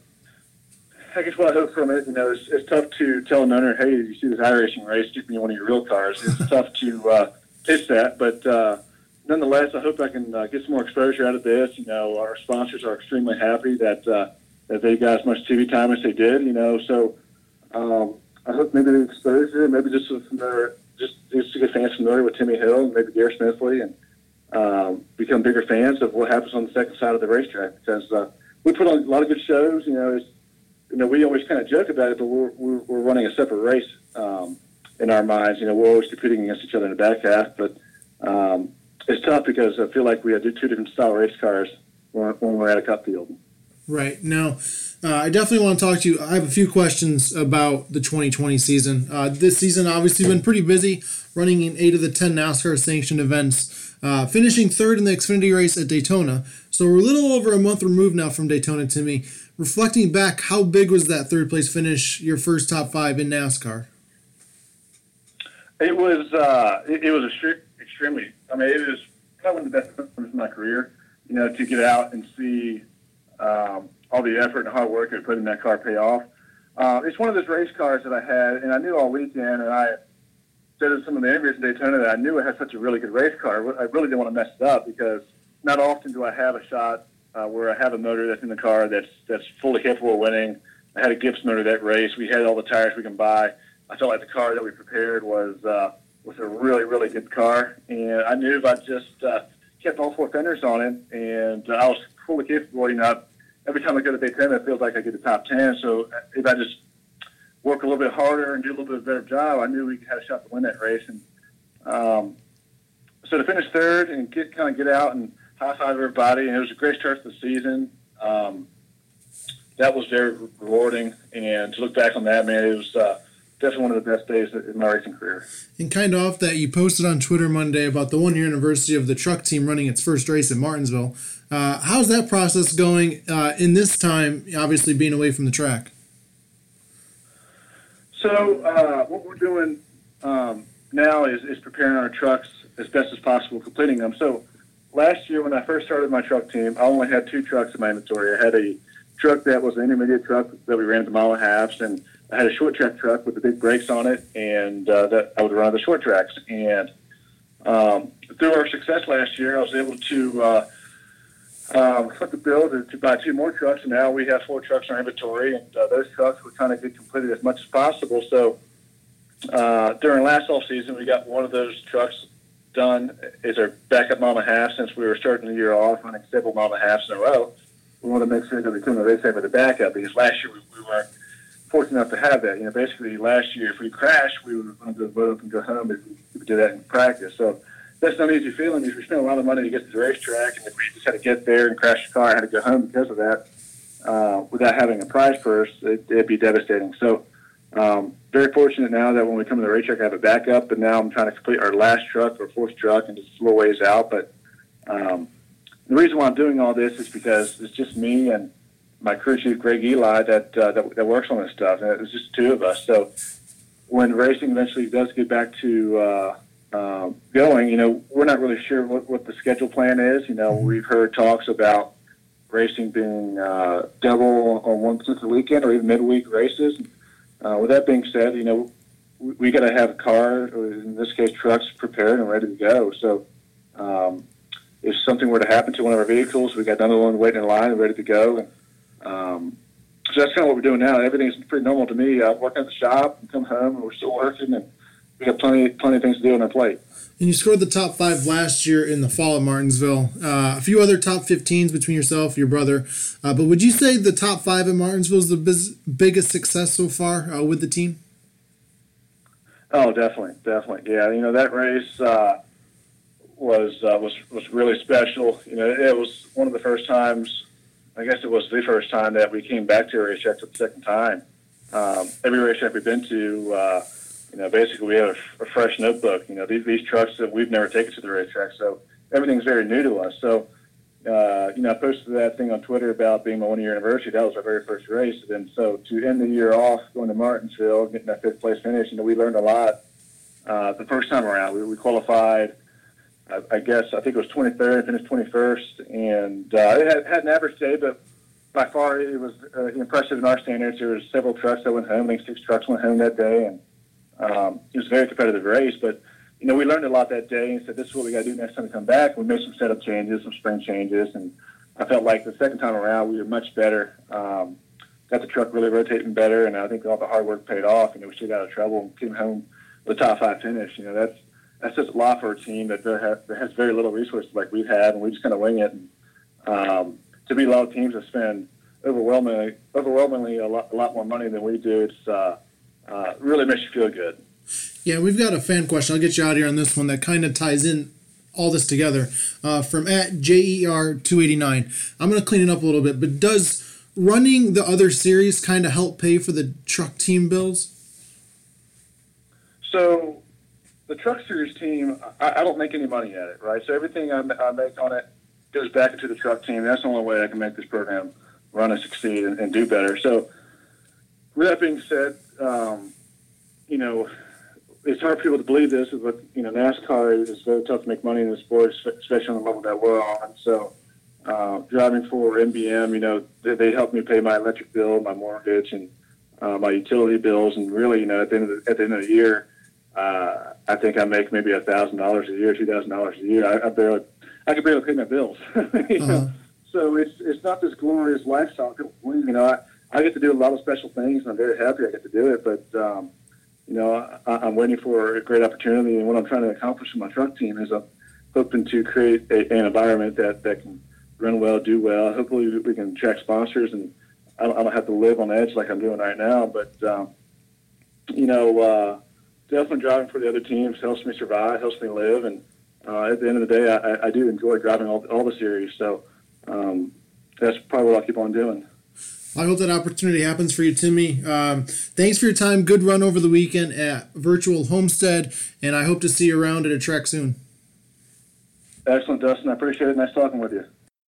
Speaker 3: I guess what I hope from it, you know, it's, it's tough to tell an owner, hey, you see this iRacing race, give me one of your real cars. It's tough to uh, pitch that, but uh, nonetheless, I hope I can uh, get some more exposure out of this. You know, our sponsors are extremely happy that uh, that they got as much T V time as they did. You know, so um, I hope maybe the exposure, maybe just some familiar, just just to get fans familiar with Timmy Hill and maybe Garrett Smithley, and um, become bigger fans of what happens on the second side of the racetrack. Because uh, we put on a lot of good shows. You know, it's, you know, we always kind of joke about it, but we're we're, we're running a separate race um, in our minds. You know, we're always competing against each other in the back half, but um, it's tough because I feel like we do two different style race cars when, when we're at a cup field.
Speaker 1: Right. Now, uh, I definitely want to talk to you. I have a few questions about the twenty twenty season. Uh, this season obviously been pretty busy, running in eight of the ten NASCAR sanctioned events, uh, finishing third in the Xfinity race at Daytona. So we're a little over a month removed now from Daytona, Timmy. Reflecting back, how big was that third place finish, your first top five in NASCAR?
Speaker 3: It was uh, it, it was extremely. I mean, it was probably one of the best moments in my career. You know, to get out and see um, all the effort and hard work I put in that car pay off. Uh, it's one of those race cars that I had, and I knew all weekend, and I said in some of the interviews in Daytona that I knew it had such a really good race car. I really didn't want to mess it up because not often do I have a shot uh, where I have a motor that's in the car that's that's fully capable of winning. I had a Gibbs motor that race. We had all the tires we can buy. I felt like the car that we prepared was uh, was a really, really good car. And I knew if I just uh, kept all four fenders on it, and uh, I was fully capable. You know, every time I go to Daytona, it feels like I get the top ten. So if I just work a little bit harder and do a little bit better job, I knew we had a shot to win that race. And um, so to finish third and get kind of get out and high-five everybody, and it was a great start to the season. Um, that was very rewarding, and to look back on that, man, it was uh, definitely one of the best days in my racing career.
Speaker 1: And kind of off that, you posted on Twitter Monday about the one-year anniversary of the truck team running its first race at Martinsville. Uh, how's that process going uh, in this time, obviously being away from the track?
Speaker 3: So uh, what we're doing um, now is, is preparing our trucks as best as possible, completing them. So last year when I first started my truck team, I only had two trucks in my inventory. I had a truck that was an intermediate truck that we ran the mile and a half, and I had a short track truck with the big brakes on it, and uh, that I would run the short tracks. And um, through our success last year, I was able to uh, um, flip the bill to, to buy two more trucks, and now we have four trucks in our inventory, and uh, those trucks we're trying to get completed as much as possible. So uh, during last off season, we got one of those trucks done as our backup mile and a half since we were starting the year off running several mile and a halves in a row. We want to make sure that we couldn't race over the backup because last year we, we weren't fortunate enough to have that. You know, basically last year if we crashed, we were going to go up and go home if we, if we did that in practice. So that's not an easy feeling because we spent a lot of money to get to the racetrack, and if we just had to get there and crash the car, I had to go home because of that uh, without having a prize purse, it, it'd be devastating. So um, very fortunate now that when we come to the racetrack, I have a backup, and now I'm trying to complete our last truck, our fourth truck, and just a little ways out. But um, the reason why I'm doing all this is because it's just me and my crew chief, Greg Eli, that, uh, that that works on this stuff, and it's just two of us. So when racing eventually does get back to uh, uh, going, you know, we're not really sure what, what the schedule plan is. You know, we've heard talks about racing being uh, double on one particular weekend or even midweek races. Uh, with that being said, you know, we, we got to have a car, or in this case, trucks prepared and ready to go. So um, if something were to happen to one of our vehicles, we got another one waiting in line and ready to go. And, um, so that's kind of what we're doing now. Everything's pretty normal to me. I work at the shop and come home, and we're still working, and we got plenty, plenty of things to do on our plate.
Speaker 1: And you scored the top five last year in the fall at Martinsville. Uh, a few other top fifteens between yourself, your brother. Uh, but would you say the top five at Martinsville is the biz- biggest success so far uh, with the team?
Speaker 3: Oh, definitely, definitely. Yeah, you know, that race uh, was uh, was was really special. You know, it was one of the first times, I guess it was the first time that we came back to a racetrack for the second time. Um, every racetrack we've been to, uh, you know, basically we have a, a fresh notebook. You know, these, these trucks that we've never taken to the racetrack, so everything's very new to us. So, uh, you know, I posted that thing on Twitter about being my one-year anniversary. That was our very first race. And so to end the year off, going to Martinsville, getting that fifth-place finish, you know, we learned a lot uh, the first time around. We, we qualified, I, I guess, I think it was twenty-third, finished twenty-first, and uh, it had, had an average day, but by far it was uh, impressive in our standards. There was several trucks that went home. I think six trucks went home that day, and um, it was a very competitive race. But, you know, we learned a lot that day and said, this is what we got to do next time we come back. We made some setup changes, some spring changes, and I felt like the second time around we were much better. Um, got the truck really rotating better, and I think all the hard work paid off. You know, we stayed out of trouble and came home with a top five finish. You know, that's that's just a lot for a team that, have, that has very little resources like we've had, and we just kind of wing it. And, um, to be a lot of teams that spend overwhelmingly, overwhelmingly a lot, a lot more money than we do, it's uh, uh, really makes you feel good.
Speaker 1: Yeah, we've got a fan question. I'll get you out of here on this one that kind of ties in all this together. Uh, from at J E R two eighty-nine. I'm going to clean it up a little bit, but does running the other series kind of help pay for the truck team bills?
Speaker 3: So the truck series team, I, I don't make any money at it, right? So everything I, I make on it goes back into the truck team. That's the only way I can make this program run and succeed and, and do better. So with that being said, um, you know, it's hard for people to believe this, but, you know, NASCAR is very tough to make money in the sport, especially on the level that we're on. So uh, driving for M B M, you know, they, they help me pay my electric bill, my mortgage, and uh, my utility bills. And really, you know, at the end of the, at the, end of the year, uh, I think I make maybe one thousand dollars a year, two thousand dollars a year. I, I barely, I can barely pay my bills. you know? uh-huh. So it's it's not this glorious lifestyle. You know, I, I get to do a lot of special things, and I'm very happy I get to do it. But, um, you know, I, I'm waiting for a great opportunity, and what I'm trying to accomplish with my truck team is I'm hoping to create a, an environment that, that can run well, do well. Hopefully we can attract sponsors, and I don't, I don't have to live on edge like I'm doing right now. But, um, you know, uh, definitely driving for the other teams helps me survive, helps me live, and uh, at the end of the day, I, I do enjoy driving all, all the series. So um, that's probably what I'll keep on doing.
Speaker 1: I hope that opportunity happens for you, Timmy. Um, thanks for your time. Good run over the weekend at Virtual Homestead, and I hope to see you around at a track soon.
Speaker 3: Excellent, Dustin. I appreciate it. Nice talking with you.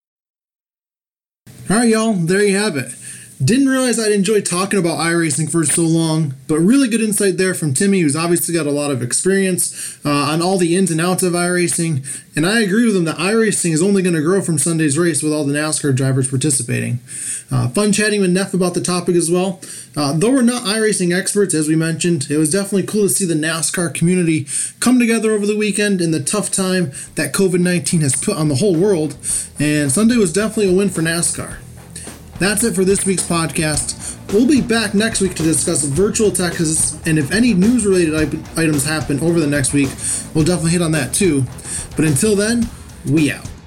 Speaker 1: All right, y'all. There you have it. Didn't realize I'd enjoy talking about iRacing for so long, but really good insight there from Timmy, who's obviously got a lot of experience uh, on all the ins and outs of iRacing. And I agree with him that iRacing is only going to grow from Sunday's race with all the NASCAR drivers participating. Uh, fun chatting with Neff about the topic as well. Uh, though we're not iRacing experts, as we mentioned, it was definitely cool to see the NASCAR community come together over the weekend in the tough time that covid nineteen has put on the whole world. And Sunday was definitely a win for NASCAR. That's it for this week's podcast. We'll be back next week to discuss Virtual Texas, and if any news-related items happen over the next week, we'll definitely hit on that too. But until then, we out.